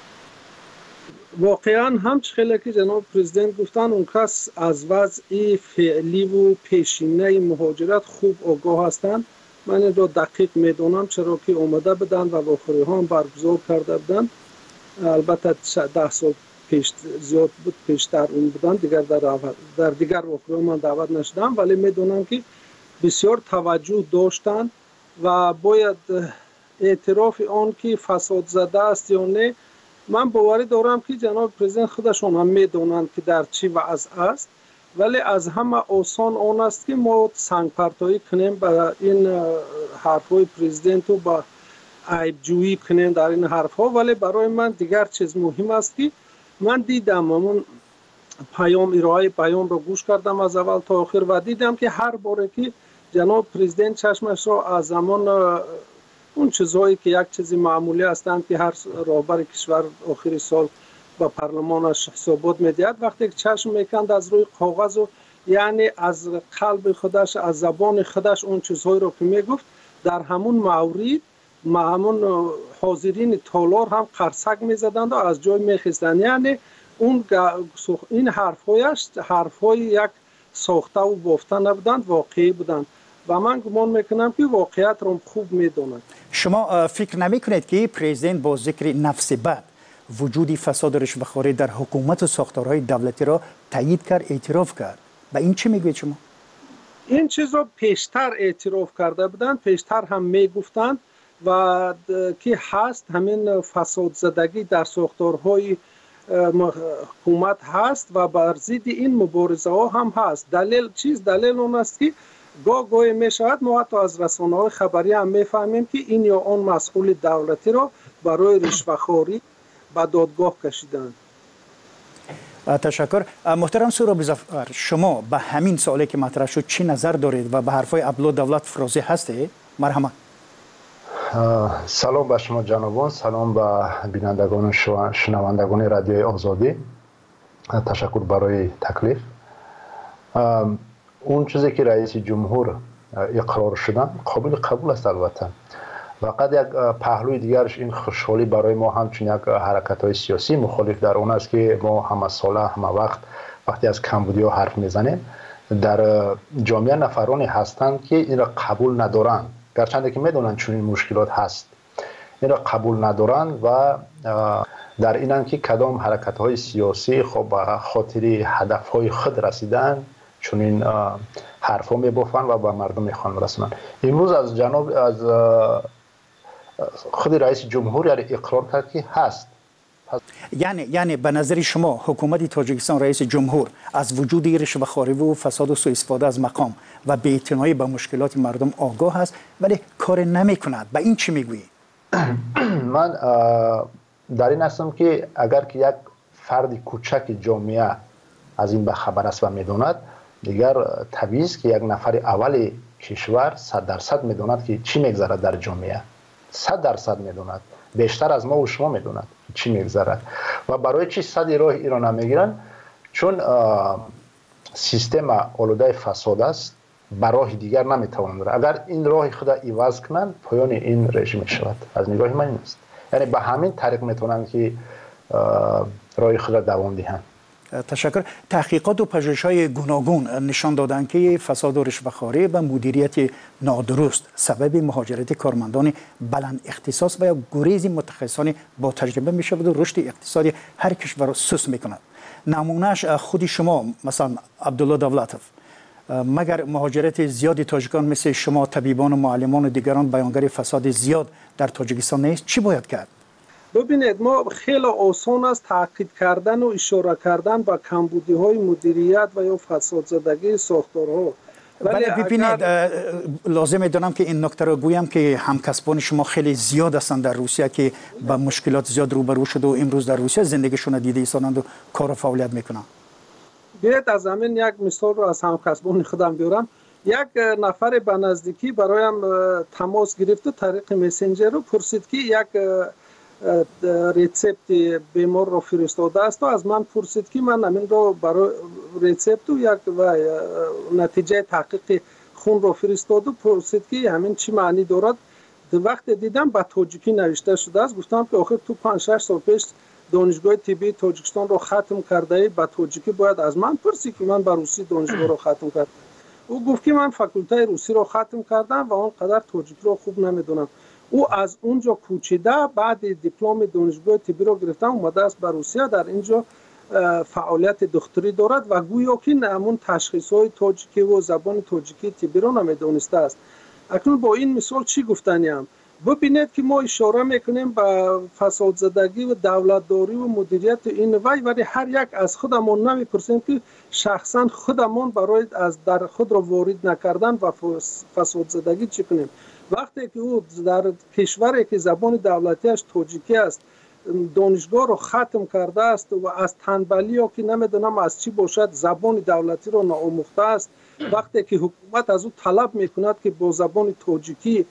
واقعا همچه خیلی که جناب پرزیدنت گفتن، اون کس از وضع فعلی و پیشینه مهاجرت خوب آگاه هستند. من این را دقیق میدونم، چرا که اومده بدن و واخوری ها هم برگزار کرده بدن. البته ده سال پیش زیاد بود، پیشتر اون بودن، دیگر در, در دیگر واخوری من دعوت نشدم، ولی میدونم که بسیار توجه داشتن و باید اعتراف آن که فساد زده است یا نه. من باوری دارم که جناب پرزیدنت خودشون هم میدونند که در چی وضع است، ولی از همه آسان آن است که ما سنگ پرتایی کنیم به این حرفهای پرزیدنت و با عیب جویی کنیم در این حرفها. ولی برای من دیگر چیز مهم است که من دیدم همون پیام ارائه پیام را گوش کردم از اول تا آخر و دیدم که هر باره که جناب پرزیدنت چشمش را از زمان اون چیزهایی که یک چیزی معمولی هستند که هر رهبر کشور آخر سال با پارلمانش حسابات میدهد، وقتی که چشم میکند از روی کاغذ و یعنی از قلب خودش، از زبان خودش اون چیزهایی را که میگفت، در همون مورد ما همون حاضرین تالار هم قرصک میزدند و از جای میخیستند. یعنی اون این حرفهایش حرفهای یک ساخته و بافته نبودند، واقعی بودند و من گمان میکنم که واقعیت را خوب میدونند. شما فکر نمیکنید که پرزیدنت با ذکر نفس بد وجود فساد و رشوه‌خواری در حکومت و ساختارهای دولتی را تایید کرد، اعتراف کرد؟ به این چی میگوید شما؟ این چیز را پیشتر اعتراف کرده بودند، پیشتر هم میگفتند و که هست همین فساد زدگی در ساختارهای حکومت هست و بر ضد این مبارزه ها هم هست. دلیل چیز؟ دلیل اون است که گاه گاهی می شود ما حتی از رسانه های خبری هم میفهمیم که این یا آن مسئول دولتی را برای رشوه‌خواری به دادگاه کشیدند. تشکر. محترم سهراب ظفر، شما به همین سوالی که مطرح شد چی نظر دارید و به حرفای عبدالله دولتوف راضی هستید؟ مرحبا. سلام به شما جنابان، سلام به بینندگان و شنوندگان رادیوی آزادی. تشکر برای تکلیف. اون چیزی که رئیس جمهور اقرار شدن قابل قبول است البته. فقط یک پهلوی دیگرش این خوشحالی برای ما همچون یک حرکت های سیاسی مخالف در اون است که ما همه ساله همه وقت وقتی از کمبودی ها حرف میزنیم در جامعه نفرانی هستند که این را قبول ندارند، گرچند که میدونن چون این مشکلات هست، این را قبول ندارند و در اینن که کدام حرکت های سیاسی خب به خاطر هدف های خود رسیدن چون این حرف ها میبافن و به مردم میخوان رسونن. امروز از جناب از خود رئیس جمهور اقرار کرد که هست. یعنی یعنی به نظر شما حکومت تاجیکستان، رئیس جمهور از وجود رشوه‌خواری و فساد و سوء استفاده از مقام و بی‌اعتنایی به مشکلات مردم آگاه است ولی کار نمی‌کند. به این چی میگویی؟ من در این هستم که اگر که یک فرد کوچک جامعه از این به خبر است و میدوند، دیگر طبیعی است که یک نفر اول کشور صد درصد میدوند که چی میگذرد در جامعه. صد درصد میدوند، بیشتر از ما و شما میدوند چی میگذرد و برای چی صد راه ایران نمیگیرن؟ چون سیستم آلوده فساد است به راه دیگر نمیتوانند. اگر این راه خود عوض کنند پایان این رژیم میشود. از نگاه من این است. یعنی به همین طریق میتونند که راه خود را دوام دهند. تشکر. تحقیقات و پژوهش‌های گوناگون نشان دادند که فساد و رشوه‌خواری و مدیریت نادرست سبب مهاجرت کارمندان بلند اختصاص و یا گریز متخصصان با تجربه می‌شود و رشد اقتصادی هر کشور را سست می‌کند. نمونهش خود شما مثلا عبدالله دولتوف، مگر مهاجرت زیادی تاجیکان مثل شما طبیبان و معلمان و دیگران بیانگر فساد زیاد در تاجیکستان نیست؟ چی باید کرد؟ ببینید ما خیلی آسان است تاکید کردن و اشاره کردن به کمبودی های مدیریت و یا فساد زدگی ساختارها. ولی ببینید لازم دارم که این نکته رو گویم که همکسبان شما خیلی زیاد هستند در روسیه که با مشکلات زیاد روبرو شده و امروز در روسیه زندگیشون دیده ایستادند و کار و فعالیت میکنن. بیاید از همین یک مثال رو از همکسبان خودم بیارم. یک نفر به نزدیکی برایم تماس گرفت طریق مسنجر رو پرسید که یک ریسپت بیمار رو فرستاده است و از من پرسید که من همین رو برای ریسپت و یک و نتیجه تحقیق خون رو فرستاد و پرسید که همین چی معنی دارد. وقت دیدم به تاجیکی نوشته شده است. گفتم که آخر تو پنج شش سال پیش دانشگاه طبی تاجیکستان رو ختم کرده ای، به تاجیکی باید از من پرسی که من به روسی دانشگاه رو ختم کردم. او گفت که من فاکولته روسی رو ختم کردم و آنقدر تاجیکی رو خوب نمیدونم. او از اونجا کوچیده بعد دیپلم دانشگاه طبی رو گرفتم اومده است به روسیه، در اینجا فعالیت دکتری دارد و گویا که همون تشخیص های تاجیکی و زبان تاجیکی طبی رو نمیدونسته است. اکنون با این مثال چی گفتنیم؟ ببینید که ما اشاره میکنیم به فساد زدگی و دولتداری و مدیریت این وی، ولی هر یک از خودمون نمیپرسیم که شخصا خودمون برای از در خود را وارد نکردن و فساد زدگی چی کنیم. وقتی که او در کشوری که زبان دولتیش تاجیکی است دانشگاه رو ختم کرده است و از تنبلی ها که نمیدونم از چی باشد زبان دولتی رو ناآموخته است، وقتی که حکومت از او طلب میکند که با زبان تاجیکی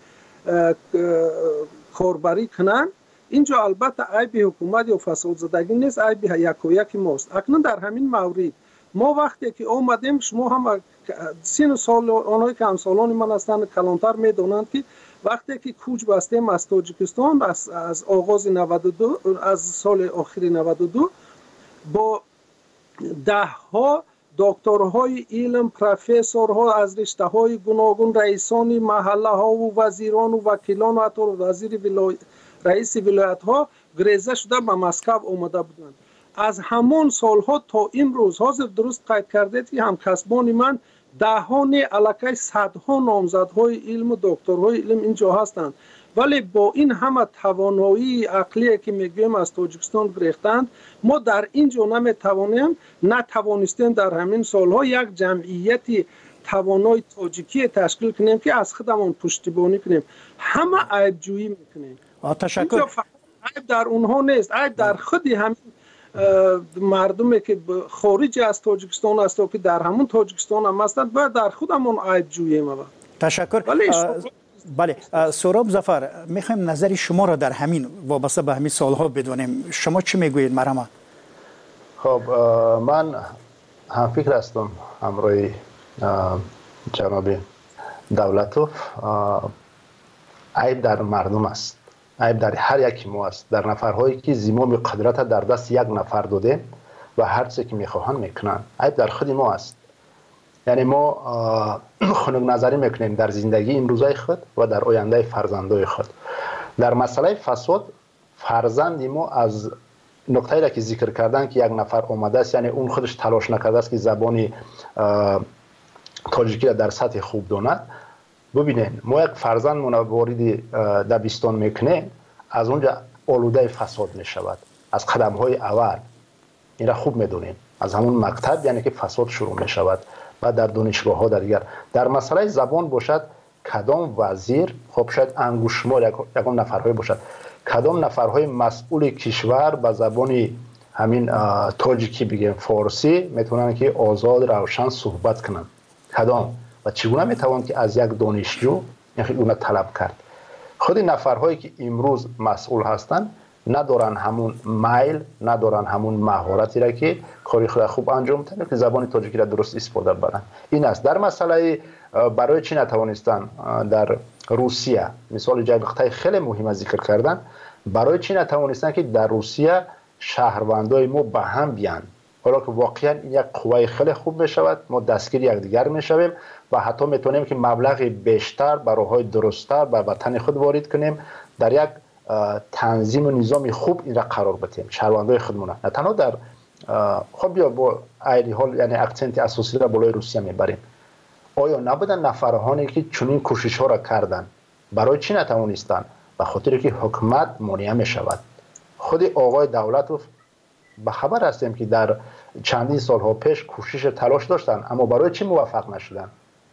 کاربری کنند، اینجا البته عیب حکومت یا فساد زدگی نیست، عیب یک و یک ماست. اکنون در همین مورد ما وقتی که آمدیم، شما هم سین سال آنهایی که همسالان من هستند کلانتر میدونند که وقتی که کوچ بستیم از تاجیکستان از, از آغاز نود و دو از سال آخری نود و دو با ده ها دکترهای علم، پروفسورها از رشته های گوناگون، رئیسان محله ها و وزیران و وکیلان و حتی وزیر ولایت رئیس ولایت ها گریزه شده به مسکو آمده بودند. از همون سالها تا امروز حاضر درست قید کردید که همکسبان من دهان الکی صدها نامزدهای علم و دکترهای علم اینجا هستند، ولی با این همه توانایی عقلی که میگویم از تاجیکستان گرفتند، ما در اینجا نمیتوانیم نتوانستیم در همین سالها یک جمعیتی توانای تاجیکی تشکیل کنیم که از خودمون پشتیبانی کنیم. همه عیب جویی میکنیم. تشکر. عیب در اونها نیست، عیب در خودی همین مردمی که خارج از تاجیکستان است و که در همون تاجیکستان هم هستند باید در خودمون عیب جوییم. تشکر. بله سهراب ظفر، میخوایم نظر شما را در همین وابسته به همین سالها بدونیم. شما چی میگویید مرحبا؟ خب من هم فکر هستم همراه جناب دولتوف. عیب در مردم است، عیب در هر یکی ما است، در نفرهایی که زمام قدرت در دست یک نفر داده و هر چه که میخواهند میکنند. عیب در خود ما است. یعنی ما خنک نظری میکنیم در زندگی امروزای خود و در آینده فرزندای خود. در مسئله فساد فرزند ما از نقطه‌ای را که ذکر کردن که یک نفر اومده است، یعنی اون خودش تلاش نکرده است که زبانی تاجیکی را در سطح خوب داند. ببینید ما یک فرزند من وارد دبستان میکنه، از اونجا آلوده فساد میشود از قدم های اول. این را خوب میدونیم از همون مکتب، یعنی که فساد شروع میشود و در دانشگاه ها در دیگر. در مسئله زبان باشد کدام وزیر، خب شاید انگشتشمار یکم نفرهای باشد، کدام نفرهای مسئول کشور به زبان همین تاجیکی بگیم فارسی میتونن که آزاد روشن صحبت کنن؟ کدام و چگونه میتوان که از یک دانشجو اون طلب کرد؟ خود نفرهایی که امروز مسئول هستند ندارن همون میل، ندارن همون مهارتی را که کاری خود خوب انجام میدن که زبان تاجیکی را درست استفاده برن. این است. در مسئله برای چی نتوانستن در روسیه مثال جای نقطه خیلی مهم ذکر کردن برای چی نتوانستن که در روسیه شهروندای ما به هم بیان حالا که واقعا این یک قوه خیلی خوب میشود ما دستگیر یکدیگر میشویم و حتی میتونیم که مبلغ بیشتر برای های درستتر به وطن خود وارد کنیم در یک تنظیم و نظام خوب این را قرار بدیم شهروندای خودمون نه تنها در خب بیا با ایدی حال یعنی اکسنت اساسی را بالای روسیه میبریم آیا نبودن نفرهانی که چنین کوشش ها را کردن برای چی نتوانستن به خاطر که حکومت مانع میشود خود آقای دولتوف به خبر هستیم که در چندین سالها پیش کوشش تلاش داشتن اما برای چی موفق نشدن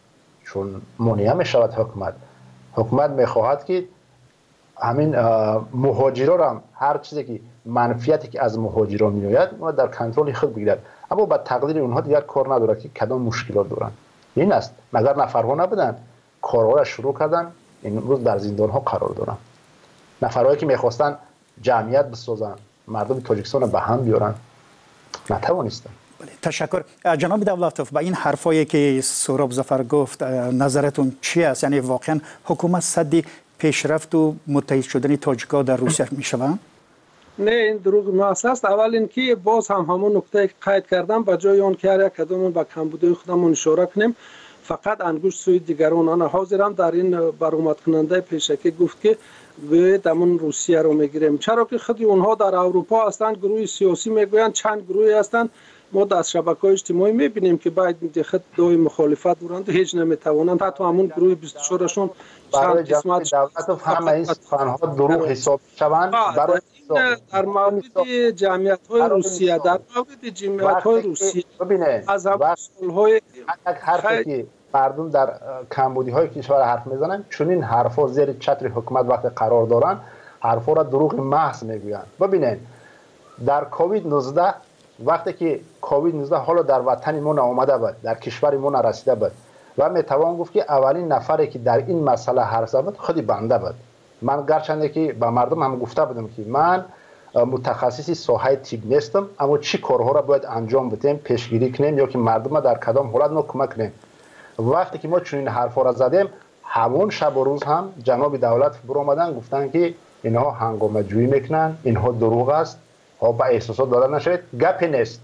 چون مانع میشود حکومت حکومت میخواهد که همین مهاجرا را هم هر چیزی که منفیتی که از مهاجرا میآید ما در کنترل خود بگیرد اما با تقدیر اونها دیگر کار نداره که کدام مشکلات دارن این است مگر نفرها نبودن کارها را شروع کردن این روز در زندان ها قرار دارن نفرهایی که میخواستن جمعیت بسازن مردم تاجیکستان به هم بیارن نتوانستن تشکر جناب دولتوف با این حرفایی که سهراب ظفر گفت نظرتون چی است یعنی واقعا حکومت صد پیشرفت و متحد شدن تاجیک‌ها در روسیه میشوند نه این دروغ محض است اول اینکه باز هم همون نکته که قید کردم با جای آن که هر یک کدام به کمبودی خودمون اشاره کنیم فقط انگشت سوی دیگران آن حاضرم در این برآمد کننده پیشکی گفت که به دمون روسیه رو میگیریم چرا که خودی اونها در اروپا هستند گروه سیاسی میگویند چند گروهی هستند ما در شبکه‌های اجتماعی میبینیم که باید خط دوی مخالفت دارند هیچ نمیتوانند حتی همون گروه بیست و چهار شون برای قسمت دولت همه این سخن‌ها دروغ حساب شوند برای در مورد جمعیت‌های روسیه در مورد جمعیت‌های روسیه از همون سال‌های حرفی که مردم در کمبودی‌های کشور حرف میزنن چون این حرفا زیر چتر حکومت وقت قرار دارن حرفا را دروغ محض میگویند ببینید در کووید نوزده وقتی که کووید نوزده حالا در وطن ما آمده بود در کشور ما رسیده بود و میتوان گفت که اولین نفری که در این مسئله حرف زد خودی بنده بود من گرچنده که به مردم هم گفته بودم که من متخصصی ساحه طب نیستم اما چی کارها را باید انجام بدیم پیشگیری کنیم یا که مردم در کدام حالت ما کمک کنیم وقتی که ما چون این حرفا را زدیم همون شب و روز هم جناب دولت برو آمدن گفتن که اینها هنگامه جویی میکنن اینها دروغ است ها با احساسات داده نشد گپی نیست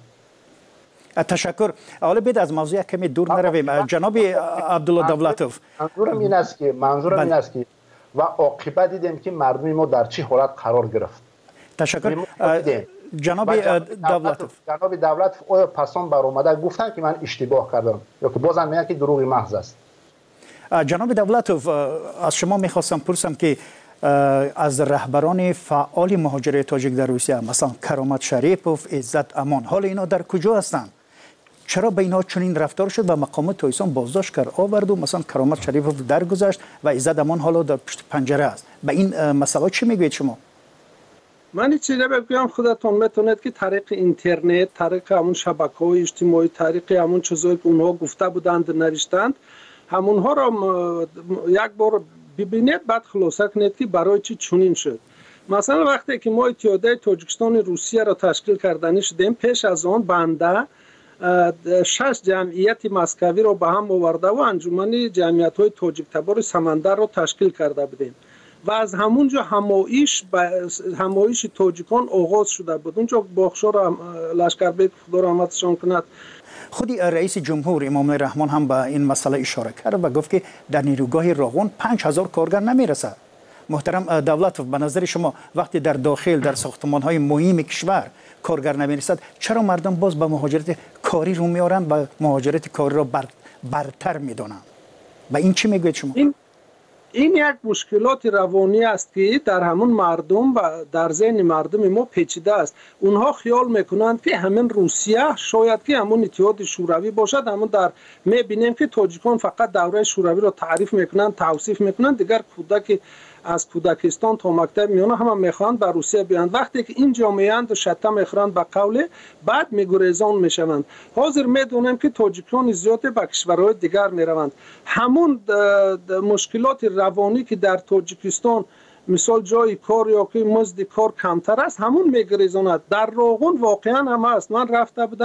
تشکر حالا بید از موضوع کمی دور نرویم جناب عبدالله دولتوف منظورم این است که منظورم این است که و عاقبت دیدیم که مردم ما در چی حالت قرار گرفت تشکر جناب دولتوف جناب دولتوف آیا پسان بر اومده گفتن که من اشتباه کردم یا که بازم میگن که دروغ محض است جناب دولتوف از شما میخواستم پرسم که از رهبران فعال مهاجر تاجیک در روسیه مثلا کرامت شریپوف عزت امان حال اینا در کجا هستند چرا به اینا چنین رفتار شد و مقام تویسان بازداشت کرد آورد و مثلا کرامت شریپوف درگذشت و عزت امان حالا در پشت پنجره است به این مسئله چی میگوید شما من چیزی بگم خودتون میتونید که طریق اینترنت طریق همون شبکه‌های اجتماعی طریق همون چیزایی که اونها گفته بودند نوشتند همونها را یک بار ببینید بعد خلاصه کنید که برای چی چنین شد مثلا وقتی که ما اتحادیه تاجیکستان روسیه را تشکیل کردنی شدیم پیش از آن بنده شش جمعیت مسکوی را به هم آورده و انجمن جمعیت‌های تاجیک تبار سمندر را تشکیل کرده بودیم و از همونجا همایش همایش تاجیکان آغاز شده بود اونجا باخشار لشکربک خدا رحمتشان کند خودی رئیس جمهور امام رحمان هم به این مسئله اشاره کرد و گفت که در نیروگاه راغون پنج هزار کارگر نمیرسد محترم دولتوف به نظر شما وقتی در داخل در ساختمان‌های مهم کشور کارگر نمیرسد چرا مردم باز به مهاجرت کاری رو میارن و مهاجرت کاری را بر برتر میدونن و این چی میگوید شما این این یک مشکلات روانی است که در همون مردم و در ذهن مردم ما پیچیده است اونها خیال میکنند که همین روسیه شاید که همون اتحاد شوروی باشد همون در میبینیم که تاجیکان فقط دوره شوروی را تعریف میکنند توصیف میکنند دیگر کودک از کودکستان تا مکتب میانه هم میخواند به روسیه بیاند وقتی که این جامعه اند و شتم میخورند به قول بعد میگریزان میشوند حاضر میدونیم که تاجیکان زیاد به کشورهای دیگر میروند همون مشکلات روانی که در تاجیکستان مثال جای کار یا که مزد کار کمتر است همون میگریزاند در راغون واقعا هم است من رفته بودم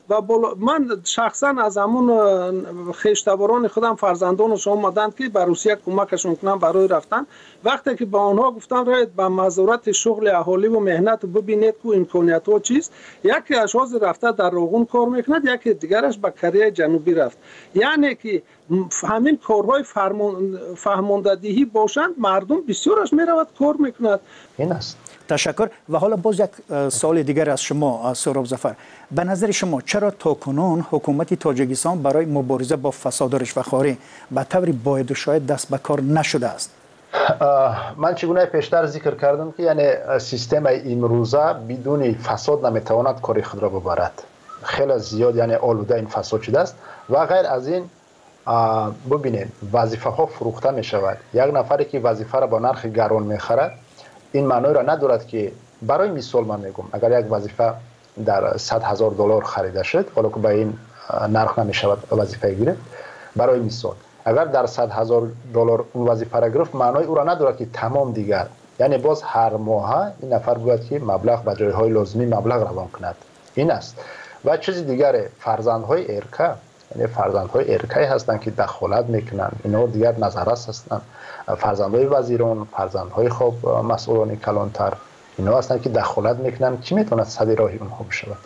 و من شخصا از همون خیشتباران خودم فرزندانش آمدند که به روسیه کمکشون کنم برای رفتن. وقتی که با آنها گفتم راید به مزارت شغل اهالی و مهنت ببینید که امکانیت ها چیست، یکی اشخاص رفته در روغون کار میکند، یکی دیگرش به کره جنوبی رفت. یعنی که همین کارهای فهماندهی باشند، مردم بسیارش میرود کار میکند. این است. تشکر. و حالا باز یک سوال دیگر از شما سهراب ظفر، به نظر شما چرا تاکنون حکومت تاجیکستان برای مبارزه با فساد و رشوه‌خواری به طوری باید و شاید دست به کار نشده است؟ من چگونه پیشتر ذکر کردم که یعنی سیستم امروزه بدون فساد نمیتواند کاری خود را ببرد. خیلی زیاد یعنی آلوده این فساد شده است و غیر از این ببینید وظیفه ها فروخته می شود. یک نفری که وظیفه را با نرخ گران میخرد این معنی را ندارد که برای مثال من میگم اگر یک وظیفه در صد هزار دلار خریده شد، حالا که به این نرخ نمی شود وظیفه گیره، برای مثال اگر در صد هزار دلار اون وظیفه را گرفت معنی او را ندارد که تمام دیگر، یعنی باز هر ماه این نفر باید که مبلغ به جای های لازمی مبلغ روان کند. این است. و چیز دیگر فرزندهای ارکه، یعنی فرزندهای ارکه هستند که دخالت میکنند، اینا دیگر نظررس هستند. فرزندهای وزیران، فرزندهای خب مسئولان کلانتر، اینا هستند که دخالت میکنند. کی میتواند صد راهی اونها بشود؟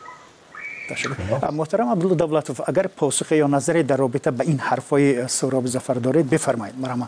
محترم عبدالله دولتوف، اگر پاسخ یا نظری در رابطه به این حرفای سهراب ظفر دارید بفرمایید. مرحبا.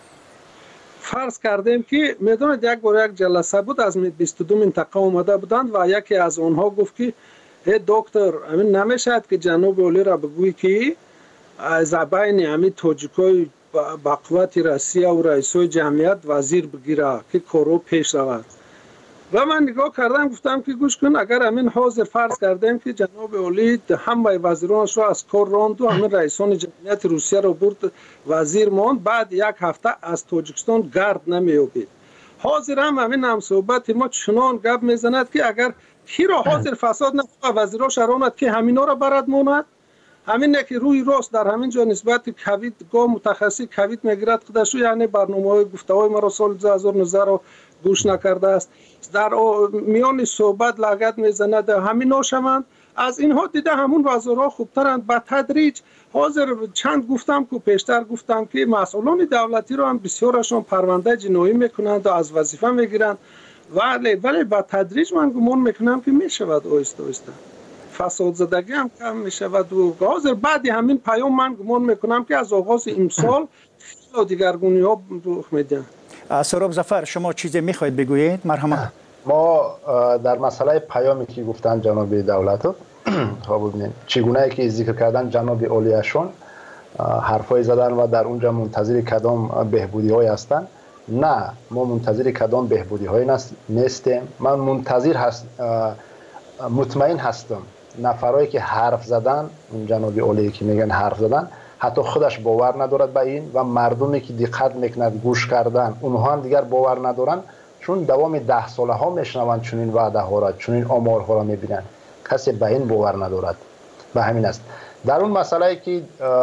فرض کردیم که میدونید یک بار یک جلسه بود، از بیست و دو منطقه اومده بودند و یکی از اونها گفت که ای دکتر همین نمیشد که جناب عالی را بگویی که از بین همین تاجیکای با قوت روسیه و رئیسای جمعیت وزیر بگیره که کارو پیش رود. و من نگاه کردم گفتم که گوش کن، اگر همین حاضر فرض کردیم که جناب عالی همه وزیرانش رو از کار راند و همین رئیسان جمعیت روسیه رو برد وزیر ماند، بعد یک هفته از تاجیکستان گرد نمیابید. حاضر هم همین هم صحبت ما چنان گپ میزند که اگر کی را حاضر فساد نکنه وزیراش راند که همینا را برد ماند، همین که روی راست در همین جا نسبت کوید گاه متخصصی کوید میگیرد خودش، یعنی برنامه‌های گفته‌های ما را سال دو هزار و نوزده رو گوش نکرده است، در میان صحبت لگد میزند، همینا شوند. از اینها دیده همون وزرا خوبترند. به تدریج حاضر چند گفتم که پیشتر گفتم که مسئولان دولتی رو هم بسیارشون پرونده جنایی میکنند و از وظیفه میگیرند، ولی ولی به تدریج من گمان میکنم که میشود آهسته آهسته فساد زدگی هم کم میشود و حاضر بعدی همین پیام من گمان میکنم که از آغاز امسال خیلی دیگرگونی ها رخ میدن. سهراب ظفر شما چیزی میخواید بگویید؟ مرحبا. ما در مسئله پیامی که گفتن جناب دولتو خب ببینید چگونه که ذکر کردن جناب عالیشون حرفای زدن و در اونجا منتظر کدام بهبودی های هستن. نه، ما منتظر کدام بهبودی های نیستیم. من منتظر هست مطمئن هستم نفرایی که حرف زدن، جناب عالی که میگن حرف زدن، حتی خودش باور ندارد به این و مردمی که دقت میکنند گوش کردن اونها هم دیگر باور ندارن، چون دوام ده ساله ها میشنوند چنین وعده ها را، چنین آمارها را میبینند، کسی به این باور ندارد. به همین است در اون مسئله که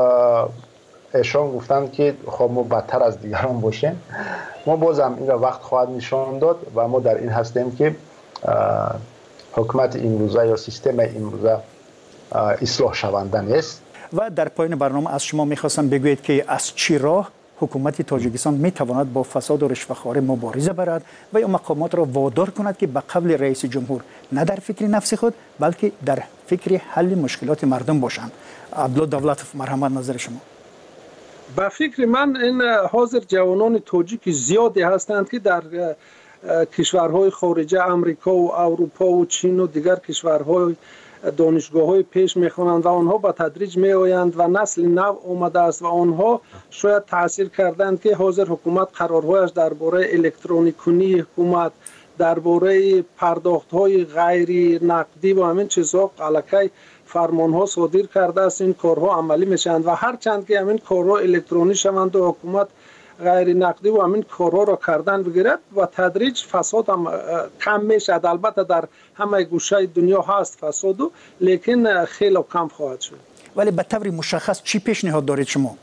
ایشان گفتند که خب ما بدتر از دیگران باشیم، ما بازم این را وقت خواهد نشان داد و ما در این هستیم که حکومت امروزه یا سیستم امروزه اصلاح شونده نیست. و در پایان برنامه از شما میخواستم بگویید که از چی راه حکومت تاجیکستان میتواند با فساد و رشوه‌خواری مبارزه برد و یا مقامات را وادار کند که به قبل رئیس جمهور نه در فکر نفس خود بلکه در فکر حل مشکلات مردم باشند. عبدالله دولتوف، مرحمت نظر شما. به فکر من این حاضر جوانان تاجیک زیادی هستند که در کشورهای خارجه، امریکا و اروپا و چین و دیگر کشورهای دانشگاه‌های پیش می‌خوانند و آنها به تدریج می‌آیند و نسل نو آمده است و آنها شاید تاثیر کردند که حاضر حکومت قرارهایش درباره الکترونیکی حکومت، درباره پرداخت‌های غیر نقدی و همین چیزها الکی فرمان‌ها صادر کرده است. این کارها عملی میشند و هر چند که همین کارها الکترونیکی شوند و حکومت غیر نقدی و همین کارها را کردن بگیرد و تدریج فساد هم کم میشد. البته در همه گوشه دنیا هست فساد، لیکن خیلی کم خواهد شد. ولی به طور مشخص چی پیشنهاد دارید شما؟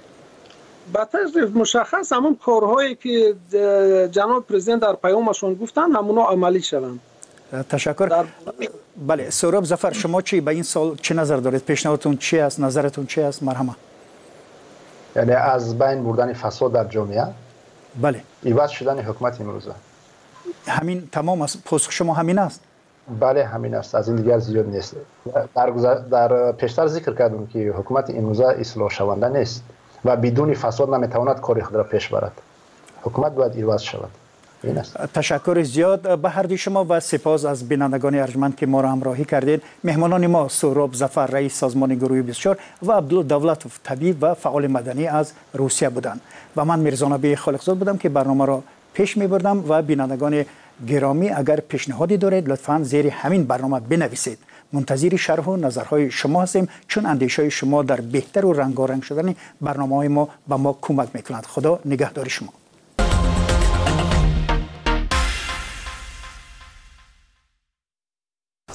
به طور مشخص همون کارهایی که جناب پرزیدنت در پیامشون گفتن همونا عملی شوند. تشکر. بله سهراب ظفر شما چی به این سال چه نظر دارید؟ پیشنهادتون چی است؟ نظرتون چی است؟ مرحبا. یعنی از بین بردن فساد در جامعه بله عوض شدن حکومت امروزه همین تمام است. پاسخ شما همین است؟ بله همین است، از این دیگر زیاد نیست. در در پیشتر ذکر کردم که حکومت امروزه اصلاح شونده نیست و بدون فساد نمیتواند کاری خود را پیش برد. حکومت باید عوض شود. این است. تشکر زیاد به هر دوی شما و سپاس از بینندگان ارجمند که ما را همراهی کردید. مهمانان ما سهراب ظفر رئیس سازمان گروه بیست و چهار و عبدالله دولتوف طبیب و فعال مدنی از روسیه بودند و من میرزا نبی خالقزاد بودم که برنامه را پیش میبردم. و بینندگان گرامی اگر پیشنهادی دارید لطفاً زیر همین برنامه بنویسید. منتظر شرح و نظرهای شما هستیم چون اندیشه‌های شما در بهتر و رنگارنگ شدن برنامه‌های ما به ما کمک میکنند. خدا نگهدار شما.